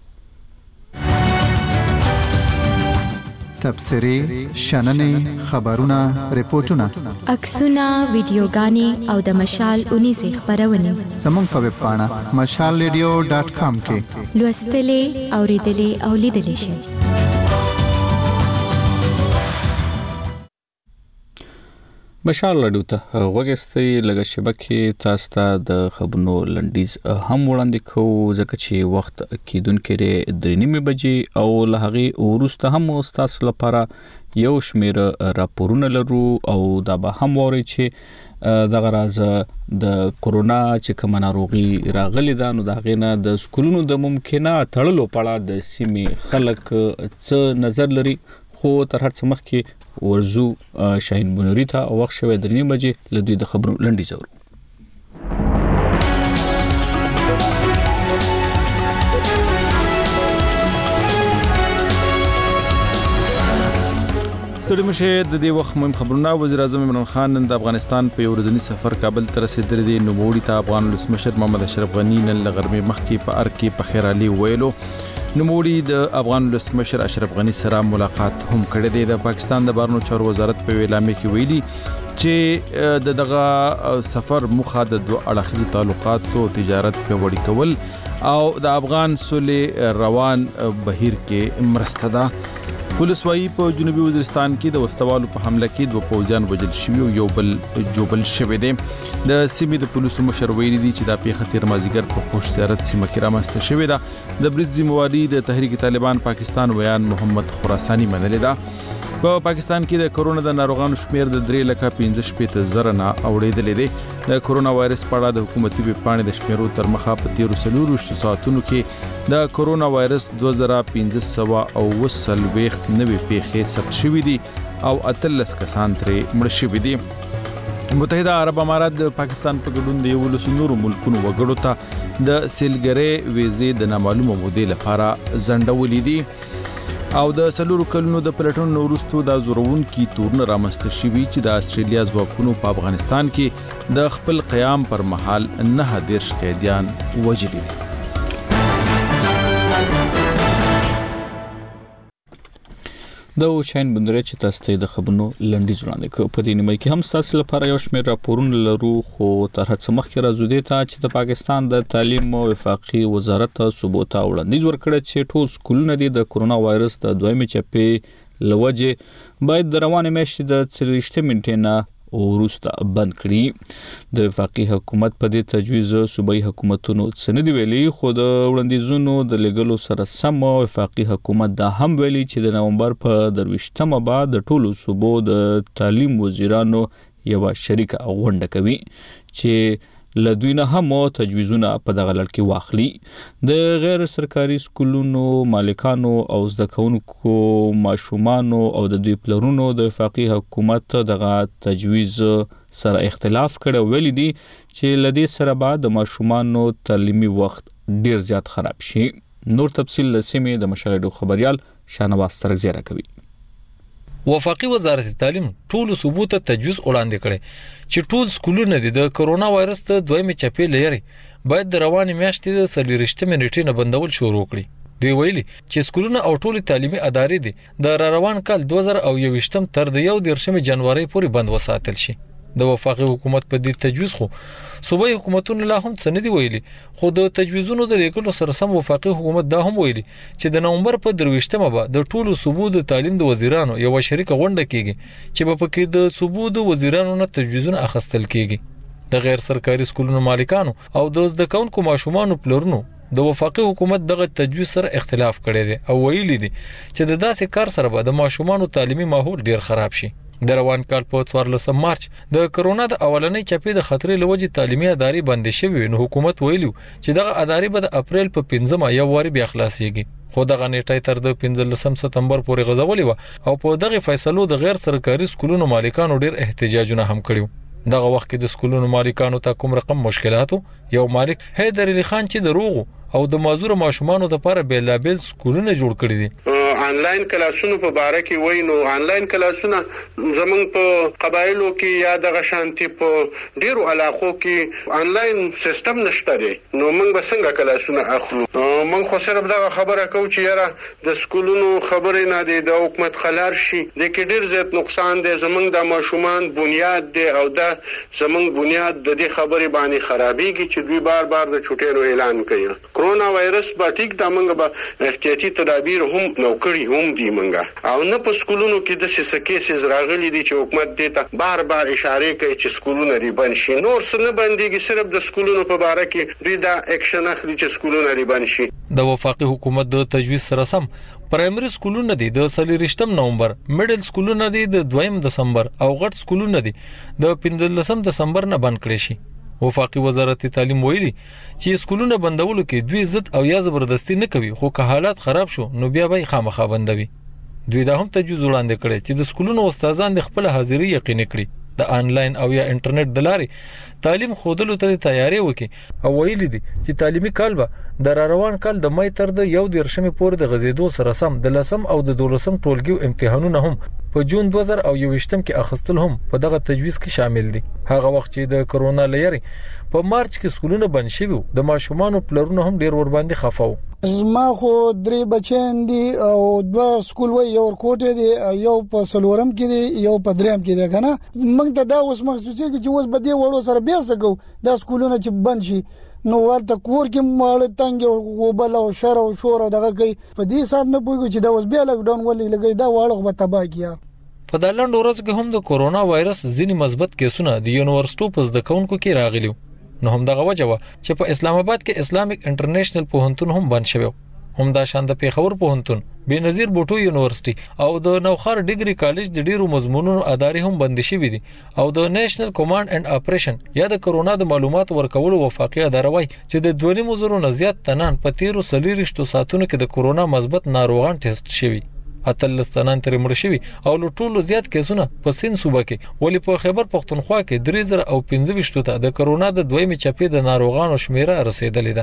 تبصري، شننې، خبرونه، ریپورتونه، عکسونه، ویډیوګانې او د مشال اونیزه خبرونه زموږ په ویب پاڼه مشال ریډیو ډاټ کام کې لوستلې، اوریدلې او لیدلې شئ. مشال راډیو ته غوږستئ. لږه شبکې تاسو ته د خبرونو لنډیز هم وړاندې کوو ځکه چې وخت کېدونکې دی درې نیمې بجې او له هغې وروسته هم ستاسو لپاره یو شمېر راپورونه لرو او دا به هم واورئ چې دغه راز د کورونا چې کوم ناروغي راغلي ده نو دا غینه د سکولونو د ممکنه تړلو په اړه د سیمې خلک څه نظر لري خو تر هر څه مخکې ورزو شاهین بنوري ته وخت شوی درې بجې له دوی د خبرو لنډي زورو سړي مشه د دې وخت مهم خبرونه وزیر اعظم عمران خان نن د افغانستان په یو ورځنی سفر کابل ته رسیدلی دی. نوموړي ته افغان ولسمشر محمد اشرف غني نن له غرمې مخکې په ارګ کې په خیر علي ویلو. نوموړي د افغان ولسمشر اشرف غني سره ملاقات هم کړی دی. د پاکستان د بهرنیو چارو وزارت په اعلامیه کې ویلي چې د دغه سفر موخه د دوه اړخیزو تعلقاتو تجارت پیاوړی کول او د افغان صلح روان بهیر کې مرسته ده. پولیس وايي په جنوبي وزیرستان کې د وسلوالو په حمله کې دوه پوځیان وژل شوي او یو بل جوبل شوی دی. د سیمې د پولیسو مشر ویلي دی چې دا پیښه تیر مازیګر په خوش زیارت سیمه کې رامنځته شوې ده. د برید ذمہواري د تحریک طالبان پاکستان ویان محمد خراساني منلې ده. په پاکستان کې د کورونا د ناروغانو شمیر د درې لکه پنځه شپږ زره نه اوړېدلې دی. د کورونا وایرس په اړه د حکومتي ویب پاڼې د شمیرو تر مخه په تیرو څلورو ساعتونو کې د کورونا وایرس دوه زره پنځه سوه او اووه څلوېښت نوې پیښې ثبت شوې دي او اتلس کسان ترې مړه شوي دي. متحده عرب امارات د پاکستان په ګډون د یولسو نورو ملکونو وګړو ته د سیلګرۍ ویزې د نامعلومه مودې لپاره ځنډولې دي او د سلورو کلونو د پلټنو وروسته د زورونکي تورونه رامنځته شوي چې د استرالیا ځواکونو په افغانستان کې د خپل قیام پر مهال نه دېرش قیدیان وژلي دي. د شاهین بندرې چې تاسو ته د خبرونو لنډي ځوړاندې کو په دې نیمه کې هم تاسو لپاره یو شمېر راپورونه لرو خو تر هڅه مخکې راځو دې ته چې د پاکستان د تعلیم او وفاقي وزارت ثبوت وړاندیز ورکړ چې ټول سکولونه د کورونا وایرس د دویمې چپې لوجه باید د روانې میاشتې د څلوېښت منټې نه وروسته بند کړي. د وفاقي حکومت په دې تجویز صوبایي حکومتونو څه نه دی ویلي خو د وړاندیزونو د لګلو سره سم وفاقي حکومت دا هم ویلي چې د نومبر په درویشتمه بعد د ټولو صوبو د تعلیم وزیرانو یو شریکه غونډه کوي چې لدوی نه هم تجویزونه په دغه لړ کې واخلي. د غیر سرکاري سکولونو مالکانو او زده کوونکو ماشومانو او د دوی پلرونو د وفاقي حکومت دغه تجویز سره اختلاف کړي ویلي دي چې لدې سره بعد د ماشومانو تعلیمي وخت ډیر زیات خراب شي. نور تفصیل لسمه د مشاهده خبريال شانواز ترغزیره کوي. وفاقي وزارت تعلیم ټول صوبو ته تجویز وړاندې کړي چې ټول سکولونه د کرونا وایرس ته دویمه چپې لري باید د روانې میاشتې د څلوېښت منټې نه بندول شروع کړي. دوی ویلي چې سکولونه او ټول تعلیمي ادارې دي د را روان کال دوه زره یوویشتم تر د یو دیرشم جنوري پورې بند وساتل شي. د وفاقي حکومت په دې تجویز خو صوبایي حکومتونو لا هم څه نه دی ویلي خو د تجویزونو د لیکلو سره سم وفاقي حکومت دا هم ویلي چې د نومبر په درویشتمه به د ټولو صوبو د تعلیم د وزیرانو یو شریکه غونډه کیږي چې په پکې د صوبو د وزیرانو نه تجویزونه اخیستل کیږي. د غیر سرکاري سکولونو مالکانو او د زده کوونکو ماشومانو پلرونو د وفاقي حکومت دغه تجویز سره اختلاف کړی دی او ویلي دي چې د داسې کار سره به د ماشومانو تعلیمي ماحول ډیر خراب شي. د روان کال په څوارلسم مارچ د کرونا د اولنۍ چپې د خطرې لوجې تعلیمي ادارې بندې شوې نو حکومت ویلو چې دغه ادارې به د اپریل په پنځمه یو واري بیا خلاصيږي خو دغه نیټه تر د پنځلسم سپتمبر پورې غځولې و او په دغه فیصلو د غیر سرکاري سکولونو مالکانو ډیر احتجاجونه هم کړیو. دغه وخت کې د سکولونو مالکانو ته کوم رقم مشکلاتو یو مالک حیدر علي خان چې د روغو او د معذور ماشومانو لپاره بیلابل سکولونه جوړ کړی دي. آنلاین کلاسونو په باره کې وای نو آنلاین کلاسونه زمونږ په قبایلو کې یا د غشانتي په ډیرو علاقو کې آنلاین سیستم نشته دی نو موږ به څنګه کلاسونه اخلو. موږ خو صرف دا خبره کوو چې یاره د سکولونو خبرې نه دی د حکومت خلار شي د کې ډیر زیات نقصان دی زمونږ د ماشومان بنیاد دی او دا زمونږ بنیاد د دې خبرې باندې خرابېږي چې چې دوی بار بار د چټیو اعلان کوي. کرونا وایرس به ټیک د منګه به احتیاطي تدابیر هم نو کړی هم دی منګه او نه په سکولونو کې د سکیسز راغلي دي چې حکومت دې ته بار بار اشاره کوي چې سکولونه ریبن شي. نور څه نه بنديږي، صرف د سکولونو په اړه کې دوی دا اکشن اخلي چې سکولونه ریبن شي. د وفاقي حکومت د تجویز سره سم پرایمري سکولونه دي د سلیریشتم نومبر، میډل سکولونه دي د دویم دسمبر او غټ سکولونه دي د پنځلسم دسمبر نه بند کړي شي. وفاقي وزارت تعلیم ویلي چې سکولونه بندولو کې دوی ضد او یا زبردستی نه کوي، خو که حالات خراب شو نو بیا به خامخا بندوي. دوی دا هم تجویز وړاندې کړی چې د سکولونو استادان د خپل حاضری یقیني کړي، د انلاین او یا انټرنیټ د لارې تعلیم خودلو ته تیاری وکړي او ویلي دي چې تعلیمي کال به د روان کال د مې تر د یو دیرشمې پورې د غزیدو سره سم د لسم او د دولسم ټولګي امتحانونه هم په جون دوه زره یوویشتم کې اخیستل هم په دغه تجویز کې شامل دي. هغه وخت چې د کرونا لري په مارچ کې سکولونه بند شوي، د ماشومان پلرونه هم ډیر ور باندې خفاو. زما خو درې بچیان دي او دوه سکول وي، یو کوټه دي، یو په سلورم کې دي، یو په دریم کې دي. کنه موږ ته دا اوس محسوسه کې چې اوس به دې وړو سره بیا سګو دا سکولونه چې بند شي نو ورته کور کې ماړه تنګ او بل او شر او شور دغه کوي. په دې حساب نه پوهیږي چې دا اوس بیا لاک ډاون ولې لګي دا واړه به تباہ کیږي. په د لنډ ورځ کې هم د کورونا وایرس ځینې مثبت کیسونه د یونیورسيټو په زده کوونکو کې راغلي، نو هم دغه وجه و چې په اسلام آباد کې اسلامیک انټرنیشنل پوهنتون هم بند شوی، هم دا شان د پیښور پوهنتون، بېنظیر بوټو یونیورسيټي او د نوخار ډیګري کالج د ډیرو مضمونونو ادارې هم بند شوي دي. او د نېشنل کمانډ اینڈ اپریشن یا د کرونا د معلومات ورکولو وفاقي اداره وایي چې د دوه نیم زرو نه زیات تنان په تیرو سلیریشتو ساعتونو کې د کرونا مثبت ناروغان ټیسټ شوي، اتل ستنان تر مړ شوي او له ټولو زیات کیسونه په سین صوبه کې، ولې په خیبر پختونخوا کې درې زره او پنځه ویشت ته د کرونا د دویمې چپې د ناروغانو شمیره رسیدلې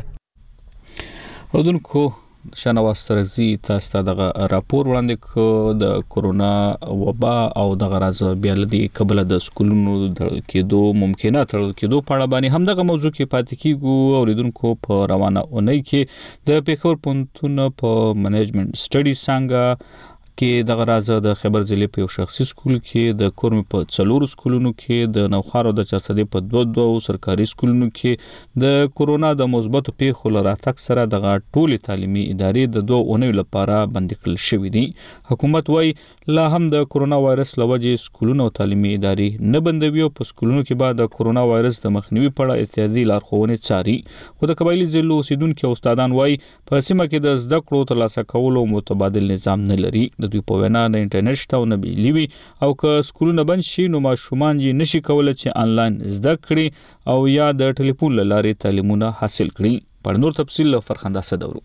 ده. ودونکو شنواز ترزی تاسو دغه راپور وړاندې کو د کرونا وبا او دغه راز بیا لدی قبل د سکولونو د کېدو ممکنه تر کېدو په اړه باندې هم دغه موضوع کې پاتې کیږو. اوریدونکو په روانه اونۍ کې د پیښور پوهنتون په منیجمنت سټډي څنګه کې دغه راز د خیبر ضلع په یو شخصي سکول کې، د کورم په څلورو سکولونو کې، د نوخار او د چارسدې په دوه دوه سرکاري سکولونو کې د کرونا د مثبت پیښو لراتک سره دغه ټولي تعلیمي ادارې د دوه اونیو لپاره بند کړل شوې دي. حکومت وايي لا هم د کرونا وایرس لوجې سکولونو او تعلیمي ادارې نه بندوي او په سکولونو کې بعد د کرونا وایرس د مخنیوي په اړه احتیاطي لارښوونې څاري. خو د قبایلی ضلعو اوسیدونکو استادان وايي په سیمه کې د زده کړو ترلاسه کولو متبادل نظام نه لري. د دوی په وینا د انټرنیټ شته او نه بیلوي او که سکولونه بند شي نو ماشومان یې نشي کولای چې انلاین زده کړي او یا د ټلیفون له لارې تعلیمونه حاصل کړي. پر نور تفصیل فرخنده صدورو.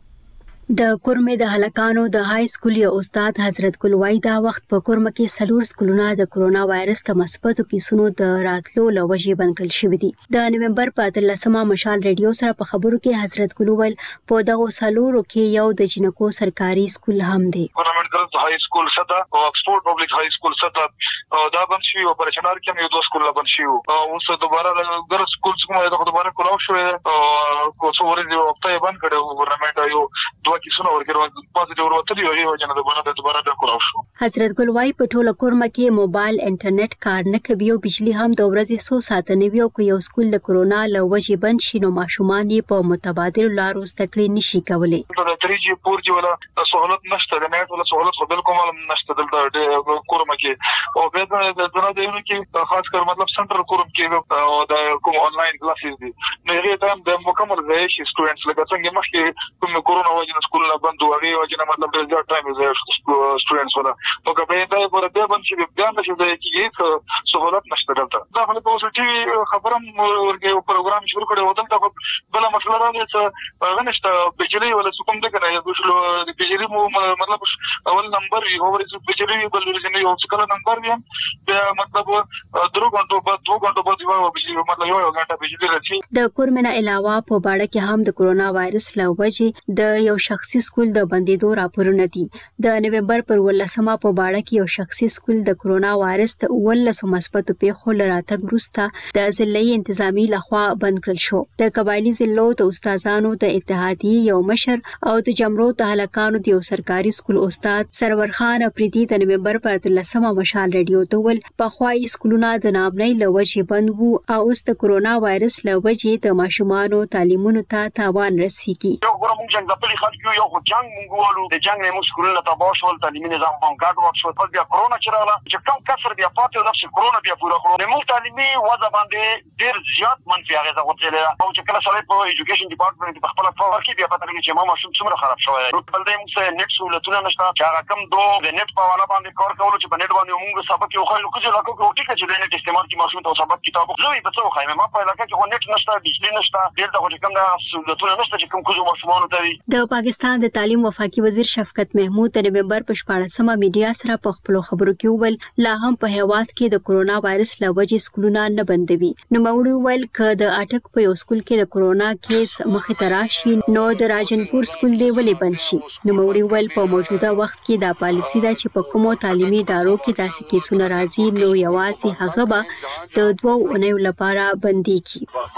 د کورمه د هلکانو د های سکول یو استاد حضرت ګل وای دا وخت په کورمه کې سلور سکولونه د کرونا وایرس ته مثبتو کیسونو د راتلو لوجې بند کړل شوې دي. د نومبر په اتلسمه مشال ریډیو سره په خبرو کې حضرت ګل ویل په دغه سلورو کې یو د جنکو سرکاري سکول هم دی. ګورنمنت ګرلز های سکول ستا او اکسفورد پبلک های سکول ستا دا بند شي او پر چنار کې یو دوه سکول بند شي او اوس دوباره ګرلز سکول څخه دا دوباره کولاو شو او کو څو ورځې وخت بند کړو ګورنمنت یو کیسونه ورګرو پوزټیو ورته دی یو جن د بنا د دوباره د کولاو شو. حضرت ګل وای په ټوله کورمه کې موبایل انټرنیټ کار نه کوي او بجلی هم د ورځې څو ساعت نه وي او کو یو سکول د کرونا لوجې بند شي نو ماشومان یې په متبادل لارو زده کړې نشي کولای. د تری جی فور جی ولا سہولت نشته د نت ولا سہولت خو بالکل نشته د کورمه کې او به د دغه دیونه کې خاص کر مطلب سنټر کورم کې او د کوم انلاین کلاسز دي نو هغه ټایم د مکمل ځای شي سټوډنټس لکه څنګه مخکې کوم کرونا وجه سکول نه بندو هغه وجه مطلب د ځای ټایم ځای سټوډنټس ولا او کبه دا پر دې باندې چې بیا نشي د کې سہولت نشته دلته دا خپل پوزټیو خبرم ورګه پروګرام شروع کړو دلته بل مسله راځي چې غنښت بجلی ولا کوم دغه نه د بجلی مطلب اول نمبر یو ورته بجلی بل ورته یو څکل نمبر دی بیا مطلب درو غنټو بعد دوه غنټو بعد یو بجلی مطلب یو غنټه بجلی راځي. د کورمنه علاوه په باړه کې هم د کرونا وایرس لوجې د یو شخص شخصي سکول د بندیدو راپورونه دي. د نومبر پر ولسمه په باړه کې یو شخصي سکول د کرونا وایرس د ولسو مثبت پیښو لراتګ وروسته د ضلعي انتظامی لخوا بند کړل شو. د قبایلی ضلعو د استادانو د اتحادیې یو مشر او د جمرو د هلکانو د یو سرکاري سکول استاد سرور خان افریدي د نومبر پر اتلسمه مشال ریډیو ته ول په خوای سکولونه د نامنۍ لوجې بند وو او اوس د کرونا وایرس لوجې د ماشومانو تعلیمونو ته تاوان رسیږي. یو ګورم جنگ د پلی خلک یو خو جنگ مونږ ولو د جنگ نه موږ سکولونه تباہ شول، تعلیمي نظام هم ګډ وډ شو. په بیا کرونا چې راغله چې کوم کسر بیا پاتې ول چې کرونا بیا پوره کړو د موږ تعلیمي وضع باندې ډیر زیات منفي اغیزه وکړه او چې کله سره په ایجوکیشن ډپارټمنټ په خپل فور کې بیا پاتې چې ما ماشوم څومره خراب شوی. نو په دې موږ سره نت سہولتونه نشته چې هغه کم دو د نت په والا باندې کار کول چې په نت باندې موږ سبق یو خلکو چې لاکو کې ټیک چې د نت استعمال کې ماشوم ته سبق کتابو زوی په څو خایمه ما په علاقه کې نت نشته، بجلی نشته، ډیر د کوم د سہولتونه نشته چې کوم کوزو ماشومان ته وي. د پاکستان د تعلیم وفاقي وزیر شفقت محمود د نومبر په شپاړسمه میډیا سره په خپل خبرو کې وویل لا هم په هیواد کې د کرونا وایرس لوجې سکولونه نه بندوي. نو موږ ویل ک د اټک په یو سکول کې د کرونا کیس مخې ته راشي نو د راجنپور سکول دی ولې بند شي. نو موږ ویل په موجوده وخت کې دا پالیسی ده چې په کومو تعلیمي ادارو کې داسې کیسونه راځي نو یوازې هغه به د دوه اونیو لپاره بنديږي.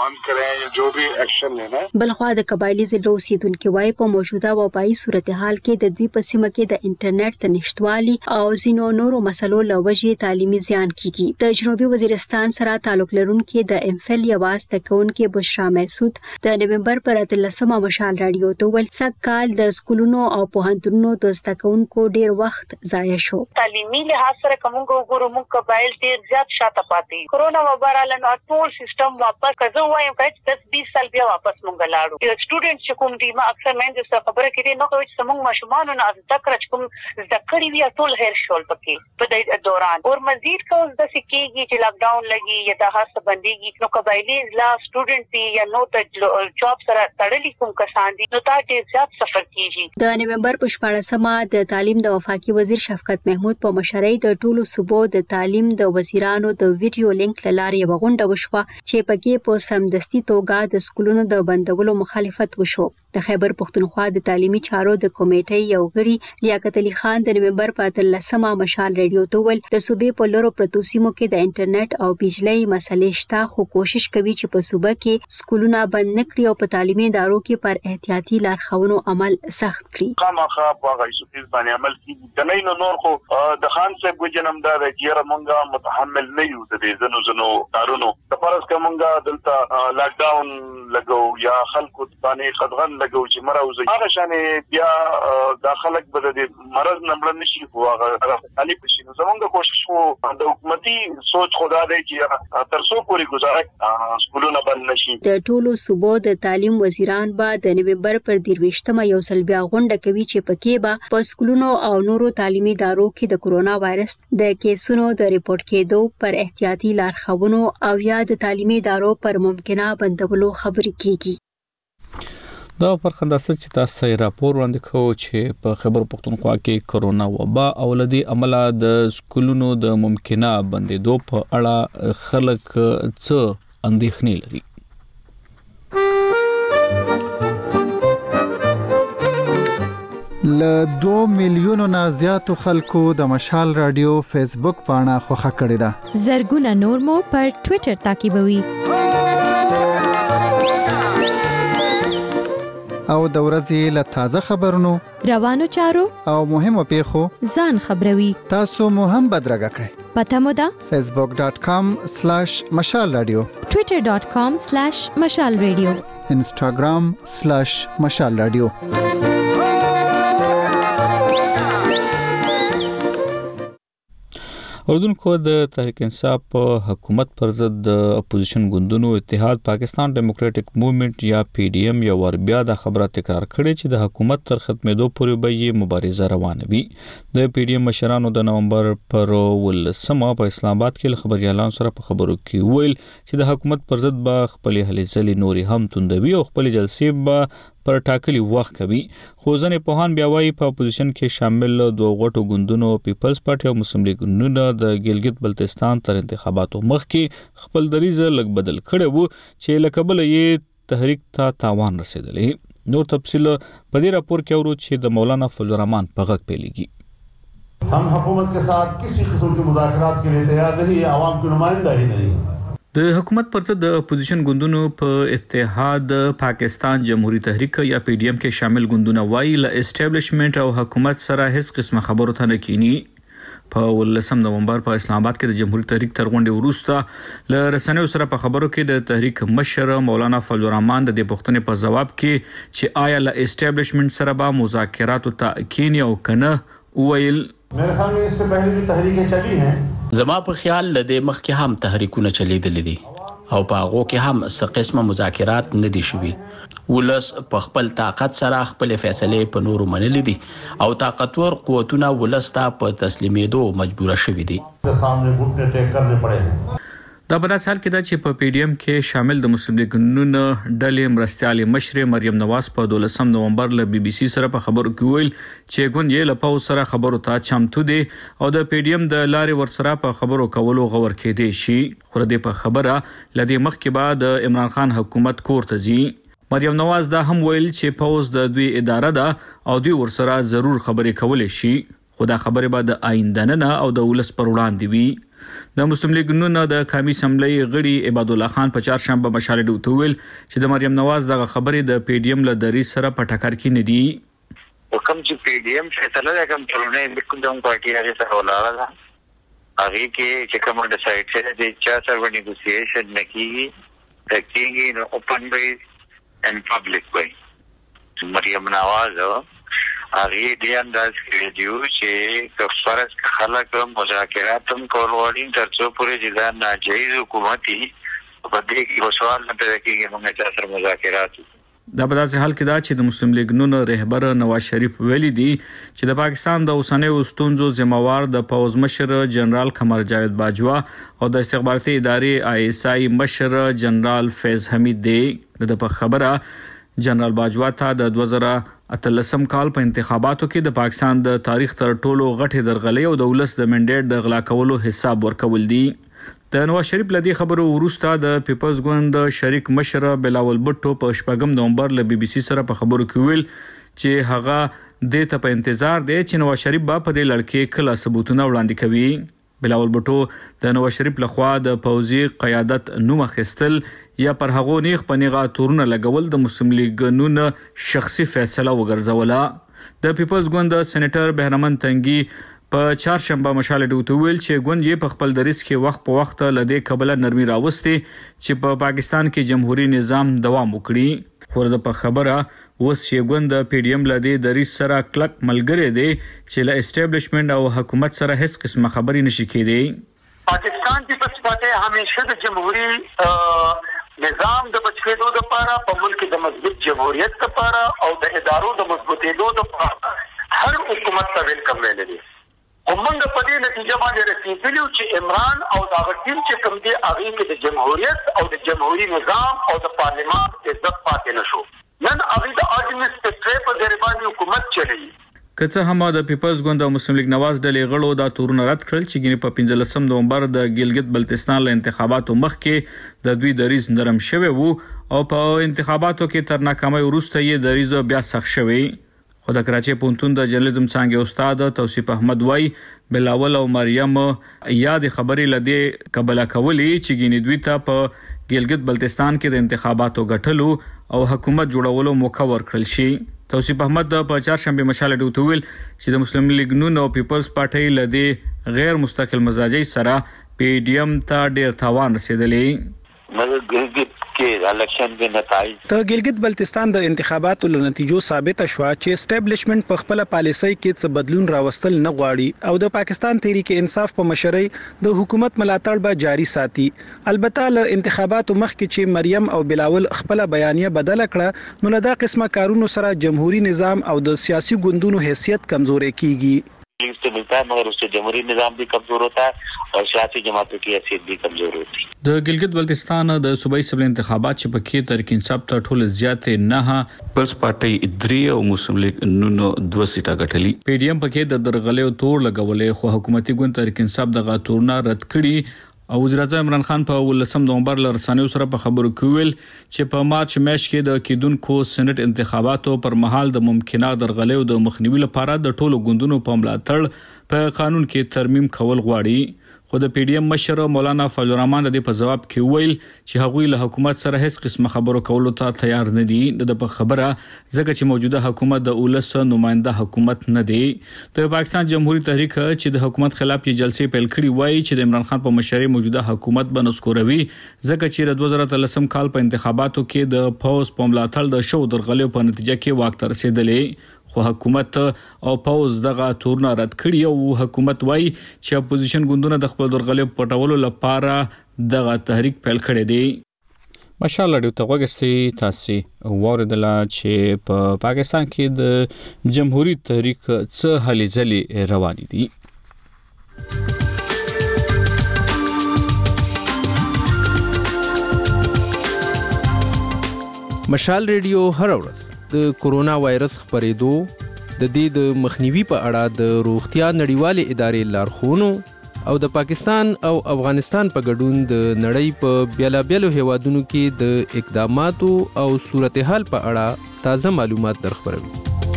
بلخوا د قبایلی ضلعو اوسیدونکو وايي په موجوده وبایي صورتحال کې د دوی په سیمه کې د انټرنیټ د نشټوالي او ځینو نورو مسلو لوجې تعلیمي زیان کیږي. د جنوبي وزیرستان سره تعلق لرونکي د امفل یواز تکونکي بشرا محسود د نومبر پر اتلسمه مشال رادیو ته ول سکهال د سکولونو او پوهنتونونو د زدکونکو ډیر وخت ضایع شو. تعلیمي لحاظ سره کومو ګورو موږ قبایل ډیر زیات شاته پاتې کرونا وبارال نو ټول سیستم واپس کزو وایم کچ دس بیس سال بیا واپس مونږ لاړو. یو سټوډنټ چې کوم دی ما اکثر مې د څه خبره کړي نو کوم چې موږ ماشومان نه از تک راچ کوم ذکر وی ټول هیر شول پکې په دې دوران اور مزید کو د سکیږي چې لاک ډاون لګي یا د هر څه بنديږي نو قبایلی لا سټوډنټ دی یا نو د جاب سره تړلې کوم کسان دي نو تا ډیر زیات سفر کیږي. د نومبر په شپاړسمه د تعلیم د وفاقي وزیر شفقت محمود په مشرۍ د ټولو صوبو د تعلیم د وزیرانو د ویډیو لینک لارې یو غونډه وشوه چې پکې په سمدستي توګه د سکولونو د بندولو مخالفت وشو. د خیبر پختونخوا د تعلیمي چارو د کمیټې یو غړي لیاقت علي خان د نومبر په اتلسمه مشال ریډیو ته ول د صوبې په لورو پروتو سیمو کې د انټرنیټ او بجلی مسلې شته خو کوشش کوي چې په صوبه کې سکولونه بند نکړي او په تعلیمي ادارو کې پر احتیاطي لارښوونو عمل سخت کړي. خامخا په هغه سپیس باندې عمل کیږي د نه نور خو د خان صاحب وجنم دا چې رمونګه متحمل نه یو د دې زنو زنو کارونو د فرض کومګه دلته لاک ډاون لګو یا خلکو باندې خدغن لګو چې مروزي هغه شانې بیا د خلک بده د مرز نمبر نشي هغه علي پښې نو زمونږ کوشش وو د حکومتي سوچ خدا دی چې تر څو پورې گزاره سکولونه بند نشي. د ټولو صوبو د تعلیم وزیران به د نومبر پر دیرويشتمه یو سل بیا غونډه کوي چې پکې به په سکولونو او نورو تعلیمي ادارو کې د کرونا وایرس د کیسونو د ریپورت کېدو پر احتیاطي لارښوونو او یا د تعلیمي ادارو پر ممکنه بندولو خبرې کیږي. دا پر خنداسه چې تاسو یې راپور وړاندې کوو چې په خیبر پختونخوا کې کرونا وبا او لدی عمله د سکولونو د ممکنه بندیدو په اړه خلک څه اندېښنې لري. ل دوه میلیونو نه زیاتو خلکو د مشال رادیو فیسبوک پاڼه خوښه کړې ده. زرګونه نور مو پر ټوئیټر تعقیبوي. او د ورځې له تازه خبرونو روانو چارو او مهمو پیښو ځان خبروي. تاسو مو هم بدرګه کړئ. پته مو ده facebook dot com slash mashal radio twitter dot com slash mashal radio instagram slash mashal radio. اردوونکو د تحریک انصاف په حکومت پر ضد د اپوزیشن ګوندونو اتحاد پاکستان ډیموکراټک موومېنټ یا پی ډی ایم یو ور بیا د خبره تکرار کړې چې د حکومت تر ختمېدو پورې به یې مبارزه روانه وي. د پی ډی ایم مشرانو د نومبر پر ولسمه په اسلام آباد کې خبريالانو سره په خبرو کې ویل چې د حکومت پر ضد به خپل هلې ځلې نوري هم توندوي او خپل جلسې به پر ټاکلي وخت کوي. خو ځنې پوهان بیا وایي په اپوزیشن کې شامل دوه غټو ګوندونو پیپلز پارټي او مسلم لیګ ګوندونه د ګلګت بلتستان تر انتخاباتو مخکې خپل دریځ لږ بدل کړي وو چې لکبل یې تحریک ته تاوان رسیدلی. نور تفصیل په دې راپور کې اورو چې د مولانا فضل الرحمن په غږ پیلېږي. हम हुकूमत के साथ किसी किस्म के मुज़ाकरात के लिए तैयार नहीं, आवाम की नुमाइंदा ही नहीं. د حکومت پر ضد د اپوزیشن ګوندونو په اتحاد پاکستان جمهوریت تحریک یا پی ډی ایم کې شامل ګوندونه وایي له اسټابلیشمنت او حکومت سره هیڅ قسمه خبرو ته نه کینی. په ولسم نومبر په اسلام آباد کې د جمهوریت تحریک تر غونډې وروسته له رسنیو سره په خبرو کې د تحریک مشر مولانا فضل الرحمن د دې پوښتنې په جواب کې چې آیا له اسټابلیشمنت سره به مذاکراتو ته کینی او کنه ویل मेरे ख्याल में इससे पहले भी तहरीकें चली हैं. زما په خیال لدې مخکې هم تحریکونه چلیدل دي او په هغه کې هم څه قسمه مذاکرات نه دي شوي. ولس په خپل طاقت سره خپل فیصلې په نورو منلې دي او طاقتور قوتونه ولس ته په تسلیمېدو مجبور شوي دي. सामने घुटने टेक करने पड़े हैं. دا په داسې حال کې ده چې په پی ډی ایم کې شامل د مسلم لیگ نون ډلې مرستیال مشر مریم نواز په دولسم نومبر له بي بي سي سره په خبرو کې ویل چې ګوند یې له پاو سره خبرو ته چمتو دي او د پی ډی ایم د لارې ورسره په خبرو کولو غور کېدی شي. خو د په خبره لدې مخکې بعد عمران خان حکومت کور ته ځي. مریم نواز دا هم ویل چې پاوز د دوی اداره ده او دوی ورسره ضرور خبرې کولای شي، خو دا خبره به د آینده نه او د ولس پر وړاندې وي. د مسلم لیگ نون د قومي اسمبلی غړي عباد الله خان په چهارشنبه مشال ډوته ویل چې د مریم نواز دغه خبرې د پی ډی ایم له دری سره په ټکر کې نه دي. حکم چې پی ډی ایم فیصله کوم چلونه بالکل د پارټي هغه سره ولاړه ده. هغه کې چې کوم ډیسایډ شي چې چا سره نیګوسییشن نکېږي تکېږي نو اوپن وی ان پبلک وی. مریم نواز هغه دې انداز کې دیو چې فرض خلک مذاکرات هم کول وړي ترڅو پورې چې دا ناجایز حکومتي په دې کې وسوال نه پیدا کېږي موږ چې سره مذاکرات. دا په داسې حال کې دا چې د مسلم لیگ نون رهبر نواز شریف ویلي دي چې د پاکستان د اوسنیو ستونزو ذمہوار د پوز مشر جنرال قمر جاوید باجوا او د استخباراتي ادارې آی ایس آی مشر جنرال فیض حمید دی. د په خبره جنرال باجوا ته د دوه زره اتلسم کال په انتخاباتو کې د پاکستان د تاریخ تر ټولو غټې درغلې او د ولس د منډیټ د غلا کولو حساب ورکول دي. د نواز شریف لدی خبرو وروسته د پیپلز ګوند شریک مشر بلاول بټو په شپږم نومبر له بي بي سي سره په خبرو کې ویل چې هغه د ته په انتظار دی چې نواز شریف با په دې لړ کله ثبوتونه وړاندې کوي. بلاول بټو د نواز شریف لخوا د پوځي قیادت نوم اخیستل یا پر هغو نیغ په نیغه تورونه لګول د مسلم لیگ نون شخصي فیصله وګرځوله. د پیپلز ګوند سېنیټر بهرمن تنګي په چهارشنبه مشال ډوته ویل چې ګوند یې په خپل دریس کې وخت په وخت لدې قبله نرمي راوستي چې په پاکستان کې جمهوریت نظام دوام وکړي. خو د په خبره وس چې ګوند پی ډی ایم لدې دریس سره کلک ملګری دی چې له اسټابلیشمنت او حکومت سره هیڅ قسمه خبري نشي کېدی. پاکستان کی پسپاته همیشه د جمهوریت نظام د بچکېدو لپاره په ملک د مضبوط جمهوریت لپاره او د ادارو د مضبوطېدو لپاره هر حکومت ته ویلکم ویل دي. همغه په دې نتیجه باندې رسیدلی چې عمران او د هغه ټیم چې کوم دی هغه کې د جمهوریت او د جمهوریت نظام او د پارلیمان عزت پاتې نشو. نن هغه د اډمنسټریټر په ځای باندې حکومت چلی. که څه هم د پیپلز ګوند او مسلم لیگ نواز ډلې غړو دا تورونه رد کړل چې ګینه په پنځلسم نومبر د ګیلګت بلتستان له انتخاباتو مخکې د دوی دریز نرم شوی وو او په انتخاباتو کې تر ناکامۍ وروسته یې دریز بیا سخت شوی. خو د کراچۍ پونتون د جرنالیزم څانګې استاد توصیف احمد وای بلاول او مریم یاد خبرې لدی قبول کولی چې ګینه دوی ته په ګیلګت بلتستان کې د انتخاباتو غټلو او حکومت جوړولو موقع ورکړل شي. توصیف احمد په چهارشنبه مشال ډوته ویل چې د مسلم لیگ نون او پیپلز پارټي لدی غیر مستقل مزاجي سره پی ډی ایم ته ډیر تاوان رسیدلی. مګر ګلګت کې الیکشن کې نتایج ته ګلګت بلتستان د انتخاباتو له نتیجو ثابت شو چې اسټابلیشمنت په خپل پالیسۍ کې څه بدلون راوستل نه غواړي او د پاکستان تحریک انصاف په مشرۍ د حکومت ملاتړ به جاری ساتي. البته له انتخاباتو مخکې چې مریم او بلاول خپل بیانیه بدل کړه نو له دا قسمه کارونو سره جمهوریت نظام او د سیاسي ګوندونو حیثیت کمزوري کیږي. से मिलता है मगर उससे जमहूरी निज़ाम भी कमजोर होता है और सियासी जमातों की हैसियत भी कमजोर होती है. د ګلګت بلتستان د صوبایي اسمبلی انتخابات چې پکې تحریک انصاف ته ټول زیاتې نه پلس پارټي درې او مسلم لیگ نون دوه سیټه غټلي. پی ډی ایم پکې د درغلې تور لګولې خو حکومتي ګوند تحریک انصاف د غاتورنا رد کړي او وزیر اعظم عمران خان په ولسم نومبر لرسانیو سره په خبرو کې ویل چې په مارچ میاشت کې د کیدونکو سېنات انتخاباتو پر مهال د ممکنه درغلیو د مخنیوي لپاره د ټولو ګوندونو په ملاتړ په قانون کې ترمیم کول غواړي. خو د پی ډی ایم مشر مولانا فضل الرحمن د په جواب کې ویل چې هغوی له حکومت سره هیڅ قسمه خبرو کولو ته تیار نه دي. د په خبره ځکه چې موجوده حکومت د اولس نماینده حکومت نه دی. د پاکستان جمهوریت تحریک چې د حکومت خلاف یې جلسې پیل کړي وایي چې د عمران خان په مشرۍ موجوده حکومت بنسکوروي ځکه چې د دوه زره اتلسم کال په انتخاباتو کې د پوز په ملاتړ د شو درغلیو په نتیجه کې واک ته رسیدلې. خو حکومت او پوز دغه تورونه رد کړي او حکومت وایي چې اپوزیشن ګوندونه د خپل درغلي پټولو لپاره دغه تحریک پیل کړی دی. ماشاءالله ډیو ته وګورئ تاسو ووریدل چې په پا پاکستان کې د جمهوریت تحریک څه هلې ځلې روان دي. مشال ریډیو هر ورځ د کورونا وایرس خپرېدو د دې د مخنیوي په اړه د روغتیا نړیوالې ادارې لارښوونو او د پاکستان او افغانستان په ګډون د نړۍ په بیلابیلو هیوادونو کې د اقداماتو او صورتحال په اړه تازه معلومات درخبروي.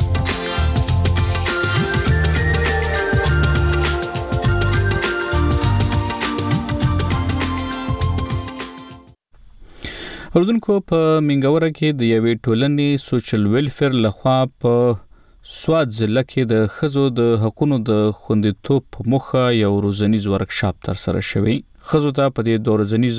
اردوونکو په منګوره کې د یوې ټولنې سوشل ویلفیر لخوا په سواد ضلع کې د ښځو د حقوقو د خوندیتوب په موخه یو روزنیز ورکشاپ ترسره شوی. ښځو ته په دې دورزنیز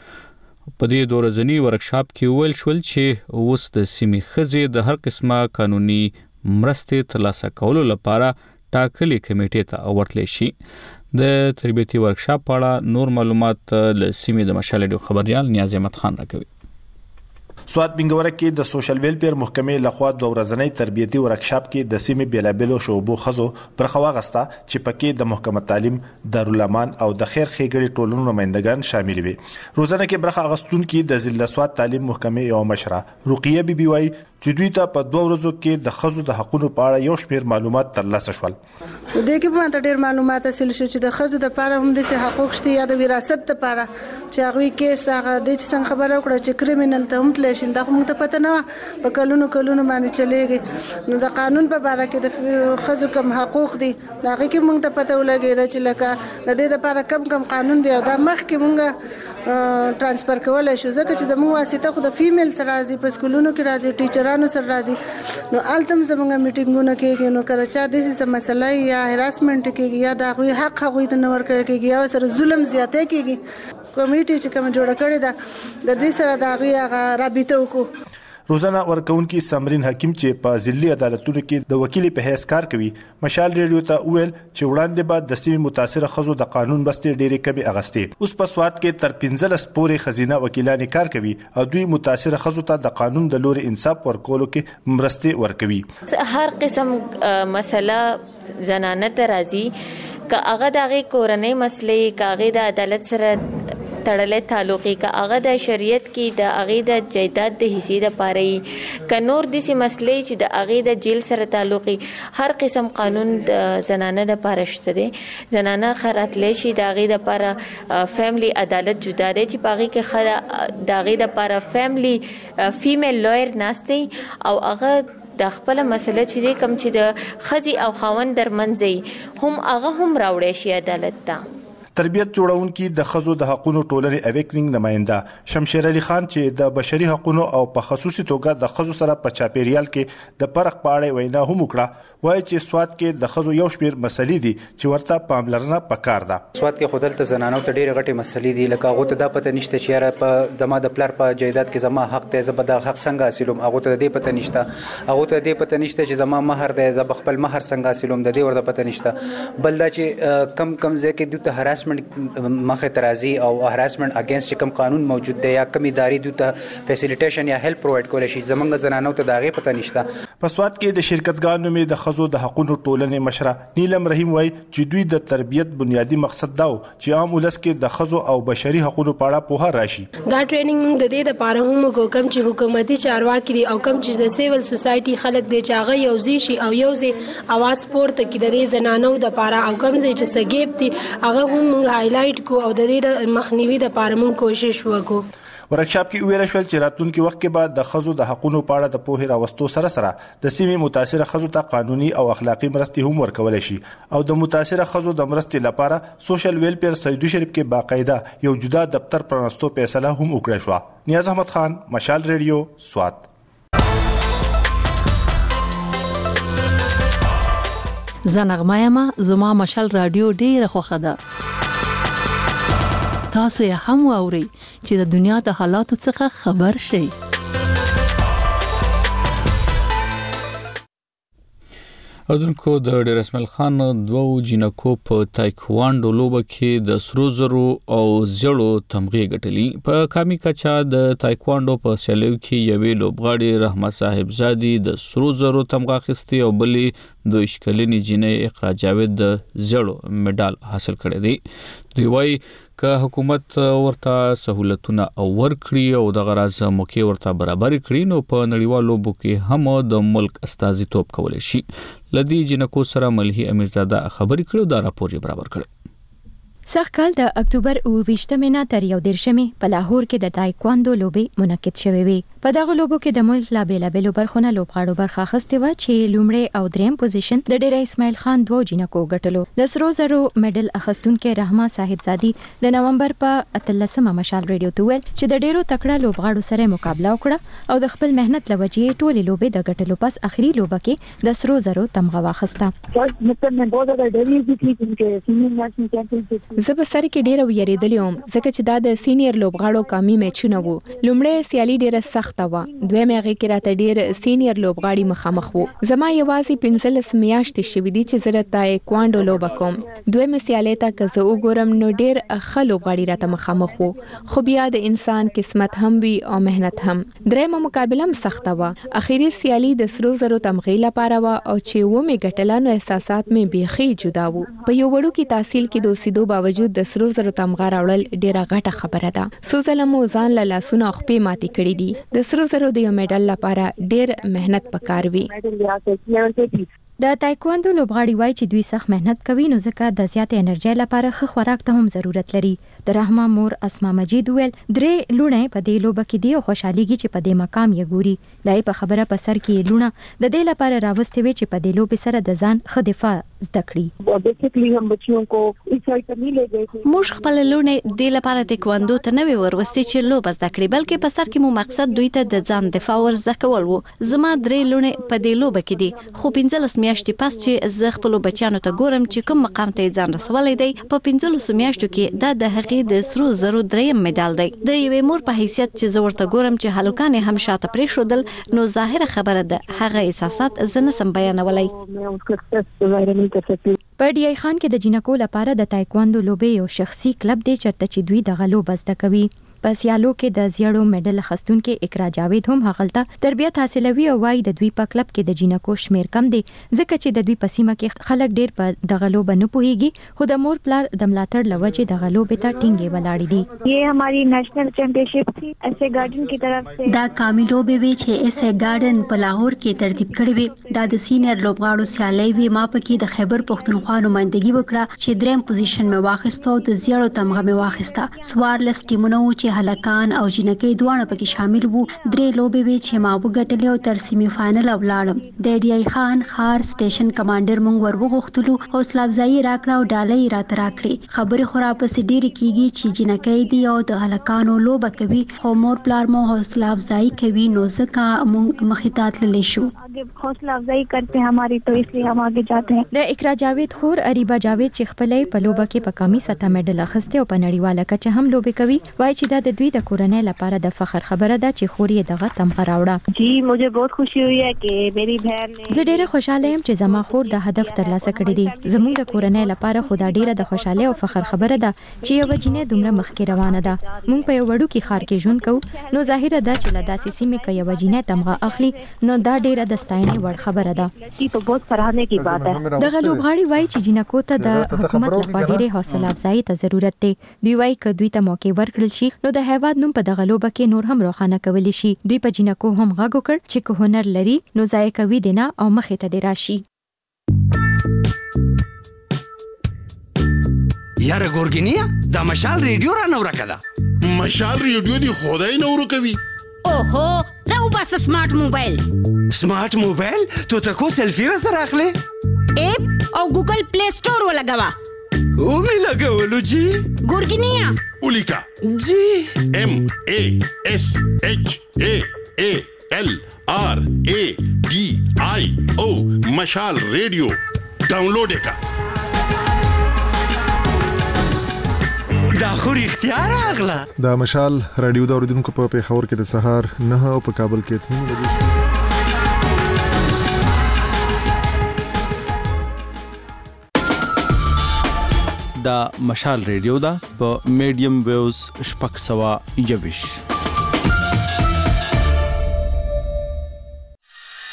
په دې دورزنی ورکشاپ کې ویل شول چې اوس د سیمې ښځې د هر قسمه قانوني مرستې ترلاسه کولو لپاره ټاکلې کمیټې ته ورتلی شي. د تربیتي ورکشاپ په اړه نور معلومات له سیمې د مشال ریډیو خبريال نیاز احمد خان راکوي. سواد بنګوره کې د سوشل ویلفیر محکمې لخوا د ورځنی تربیتي ورکشاپ کې د سیمې بیلابلو شعبو خزو پر خواغستا چې پکې د محکمه تعلیم، دارالامان او د خیر ښېګړې ټولنو نمائندگان شامل وي. روزانه کې برخه اغستون کې د ضلع سواد تعلیم محکمې یو مشره رقیه بی بی وايي چې دوی ته په دوه ورځو کې د خزو د حقوقو په اړه یو شمېر معلومات ترلاسه شول. د دې کې ماته ډېر معلومات حاصل شو چې د خزو د لپاره هم د حقوق شته یا د وراثت لپاره چې هغه کیس هغه د څنګه خبره وکړه چې کریمینل ته هم تللی شي. دا خو موږ ته پته نه وه، په کلونو کلونو باندې چلیږي. نو د قانون په باره کې د ښځو کوم حقوق دي د هغې کې موږ ته پته ولګېده چې لکه د دې لپاره کم کم قانون دی او دا مخکې موږ ترانسفر کولی شو ځکه چې زموږ واسطه خو د فیمیل سره راځي، په سکولونو کې راځي، ټیچرانو سره راځي. نو هلته هم زموږ میټینګونه کېږي. نو کله چا داسې څه مسله یا هراسمنټ کېږي یا د هغوی حق هغوی ته نه ورکړی کېږي یا سره ظلم زیاتی کېږي، کمیټې چې کوم جوړه کړې ده د دې سره د هغوی هغه رابطه وکړو. روزانه ورکونکي سمرین حکیم چې په ضلعي عدالتونو کې د وکیل په حیث کار کوي مشال ریډیو ته ویل چې وړاندې بعد د سیمې متاثره خزو د قانون بستې ډېرې کمی اغستې. اوس په سواد کې تر پنځلس پورې خزینه وکیلان کار کوي او دوی متاثره خزو ته د قانون د لوري انصاف ورکولو کې مرستې ورکوي. هر قسم مسله زنانه ته راځي که هغه د هغې کورنۍ مسلې که هغې د عدالت سره تړلې تعلقي که هغه د شریعت کې د هغې د جایداد د حصې دپاره وي که نور داسې مسلې چې د هغې د جیل سره تعلقي هر قسم قانون د زنانه دپاره شته دی. زنانه ښه راتلی شي د هغې دپاره فیملی عدالت جدا دی چې په هغې کې ښه د هغې دپاره فیملی فیمیل لایر ناست دی او هغه د خپله مسله چې دی کوم چې د ښځې او خاوند ترمنځ هم هغه هم راوړی شي عدالت ته. تربیت جوړونکي د خزو د حقوقو ټولنې اویکنینګ نماینده شمشیر علي خان چې د بشري حقوقو او په خصوصي توګه د خزو سره په چاپیریال کې د فرق په اړه وینا هم وکړه. وایي چې سواد کې د خزو یو شمېر مسلې دي چې ورته پاملرنه پکار ده. سواد کې خودل ته زنانو ته ډېرې غټې مسلې دي لکه هغه ته دا پته نشته چې یاره په دما د پلار په جایداد کې زما حق دی زه به دا حق څنګه حاصلوم. هغه ته دې پته نشته هغه ته دې پته نشته چې زما مہر دی زه به خپل مہر څنګه حاصلوم د دې ورته پته نشته. بل دا چې کم کم ځای کې دوی ته هراسمنټ مخه ترازی او هراسمنټ اگینست کوم قانون موجود دی یا کوم ادارې دوی ته فیسیلیټیشن یا هیلپ پرووایډ کول شي زمونږ زنانو ته دا غي پته نشته. په سواد کې د شرکتګانو مې د خزو د حقوقو ټولنې مشره نیلم رحیم وایي چې دوی د تربیت بنیادی مقصد دا و چې عام ولس کې د خزو او بشري حقوقو په اړه پوهه راشي. دا ټریننګ موږ د دې لپاره هم کوم چې حکومتي چارواکي دي او کوم چې د سیول سوسايټي خلک دي چې هغه یو ځای شي او یو ځای اواز پورته کړي د دې زنانو د لپاره او کوم ځای چې سګیب دي هغه هم موږ هایلایټ کو او د دې مخنیوي لپاره موږ کوشش وکړو. ورکشاپ کې ویل شول چې راتلونکي وخت کې بعد د خزو د حقوقو په اړه د پوهې راوستو سره سره د سیمې متاثره خزو ته قانوني او اخلاقی مرستې هم ورکول شي او د متاثره خزو د مرستې لپاره سوشل ویلفیر سعودي شریف کې باقاعده یو جدا دفتر پرانستو فیصله هم وکړه شو. نیاز احمد خان، مشال ریډیو، سوات. زنغمایما زما مشال رادیو ډیره خوښه ده. تاسو یې هم واورئ چې د دنیا د حالاتو څخه خبر شئ. اردوونکو د ډیر اسماعیل خان دوو جنکو په تایکوانډو لوبه کې د سرو زرو او زړو تمغې ګټلې. په کامي کچا د تایکوانډو په سیالیو کې یوې لوبغاړي رحمت صاحب زادي د سرو زرو تمغه اخیستې او بلې د اشکلینی جنې اقرا جاوید د زړو میډال حاصل کړی دی. دوی وايي که حکومت ورته سہولتونه او ورکړي او د غراز موقع ورته برابر کړي نو په نړیوالو لوبو کې هم د ملک استازیتوب کولای شي. لدی جنکو سره ملهي امیرزاده خبرې کړو، دا راپور یې برابر کړ. سخت کال د اکتوبر او ویشتمه نه تر یو دیرشمه په لاهور کې د تایکواندو لوبې منعقد شوې وي. په دغه لوبو کې د ملک لا بیلابېلو برخونه لوبغاړو برخه اخیستې وه چې لومړی او دریم پوزیشن د ډیر اسماعیل خان دوه جنکو ګټلو. د سرو زرو میډل اخیستونکو رحمت صاحب زادي د نومبر په اتلسمه مشال ریډیو ته ویل چې د ډیرو تکړه لوبغاړو سره مقابله وکړه او د خپل مهنت لوجې ټولې لوبې د ګټلو پس اخري لوبه کې د سرو زرو تمغه واخیسته. زه به سره کې ډیره ویریدلې وم ځکه چې دا د سینیئر لوبغاړو کامي میچونه وو. لومړی سیالي ډیره سخته وه، دویمه هغې کې راته ډیر سینیئر لوبغاړي مخامخ وو. زما یوازې پنځلس میاشتې شوې دي چې زه د تایکواندو لوبه کوم. دویمه سیالۍ ته که زه وګورم نو ډیر ښه لوبغاړي راته مخامخ وو، خو بیا د انسان قسمت هم وي او مهنت هم. دریمه مقابله هم سخته وه. اخري سیالي د سرو زرو تمغې لپاره وه او چې ومې ګټله نو احساسات مې بیخي جدا وو. په یو وړوکي تحصیل کې د اوسېدو باوجود د سرو زرو تمغه راوړل ډیره غټه خبره ده. څو ځله مو ځان له لاسونه او خپې ماتې کړي دي. د سرو زرو د یو میډل لپاره ډیر مهنت پکار وي. د تایکواندو لوبغاړي وایي چې دوی سخت مهنت کوي نو ځکه د زیات انرژي لپاره ښه خوراک ته هم ضرورت لري. د رحمه مور اسما مجید ویل درې لونه په دې لوبه کې دی او خوشحاليږي چې په دې مقام یې ګوري. دای په خبره په سر کې لونه د دې لپاره راوستي وي چې په دې لوبه سره د ځان ښه دفاع زده کړي. موږ خپل لونه د لپاره تایکواندو ته نه وروستي چې لوبه زده کړي بلکې په سر کې مو مقصد دوی ته د ځان دفاع ور زده کول وو. زما درې لونه په دې لوبه کې دي خو پنځلس میاشتې پس چې زه خپل بچیانو ته ګورم چې کوم مقام ته ځان رسولای دی په پنځلس میاشتو کې دا د هغې د سرو زرو دریم میډال دی. د یوې مور په حیثیت چې زه ورته ګورم چې هلکان هم شاته پرېښودل نو ظاهره خبره ده هغه احساسات زه نسم بیانولی. په ډی ای خان کې د جنکو لپاره د تایکواندو لوبې یو شخصي کلب دی چرته چې دوی د غلو بزده کوي. په سیالو کې د زیړو میډل اخیستونکو اقرا جاوید هم هغلته تربیت حاصلوي او وايي د دوی په کلب کې د جنکو شمیر کم دی ځکه چې د دوی په سیمه کې خلک ډیر په دغه لوبه نه پوهیږي خو د مور پلار د ملاتړ لوجې دغه لوبې ته ټینګې ولاړې دي. یہ ہماری نیشنل چیمپئنشپ تھی ایسے گارډن کی طرف سے. دا کامي لوبې وی چې ایسے گارډن په لاهور کې ترتیب کړې وي. دا د سینیئر لوبغاړو سیالۍ وی. ما پکې د خیبر پښتونخوا نمائندګي وکړه چې دریم پوزیشن مې واخیستو د زیړو تمغه مې واخیسته. سوارلس ټیمونه و چې هلکان او جنکۍ دواړه پکې شامل وو. درې لوبې وی چې ما وګټلې او تر سیمه فائنل ولاړم. د ډی ای خان خار سټیشن کمانډر مونږ ورغوښتلو حوصله افزایی راکړه او ډالۍ راته راکړې. خبرې خورا پسې ډېرې کیږي چې جنکۍ دی او د هلکانو لوبه کوي خو مور پلار مو حوصله افزایی کوي نو ځکه مونږ مخې ته تللی شو. حوصله افزایی کرتے ہیں ہماری تو اس لیے ہم آگے جاتے ہیں. د اقرا جاوید خور اریبا جاوید چې خپلې په لوبه کې په کمی سطح میډل اخیسته او په نړیواله کچه هم لوبې کوي وایي چې دا د دوی د کورنۍ لپاره د فخر خبره ده چې خور یې دغه تمغه راوړه. جی مجھے بہت خوشی ہوئی ہے کہ میری بہن نے. زه ډیره خوشاله یم چې زما خور د هدف ترلاسه کړی دی. زموږ د کورنۍ لپاره خو دا ډیره د خوشاله او فخر خبره ده چې یو جنې دومره مخکې روانه ده. موږ په یو وړوکي ښار کې ژوند کوو نو ظاهره ده چې له داسې سیمې کې یو جنې تمغه اخلي نو دا ډیره د ستاینې وړ خبره ده ये तो बहुत सराहने की बात है دغه لوبغاړي وایي چې جنکو ته د حکومت لخوا ډېرې حوصله افزایي ته ضرورت دی. دوی وایي که دوی ته موقع ورکړل شي نو د هیواد نوم په دغه لوبه کې نور هم روښانه کولی شي. دوی په جنکو هم غږ وکړ چې که هنر لري نو ضایع کوي دې نه او مخې ته دې راشي. یاره ګورګینیا دا مشال ریډیو را نو راکړه. مشال ریډیو دی خدای نو ورکوي. اوهو راو بس سمارټ موبایل. سمارټ موبایل تو تکو سیلفی را سره اخلي. اپ او ګوګل پلی سٹور ولګوا. او می لګولو جی. ګورګینیا. اولیکا. جی. ام ا اس اچ ا ا ال آر ا ډي آی او مشال ریډیو ډاونلوډ کا. دا خو اختیار اغلا. دا مشال رادیو دا اوریدونکو په پیښور کې د سهار نه او په کابل کې تنو بجې. دا مشال ریډیو دا په میډیم ویوز شپږ سوه یوویشت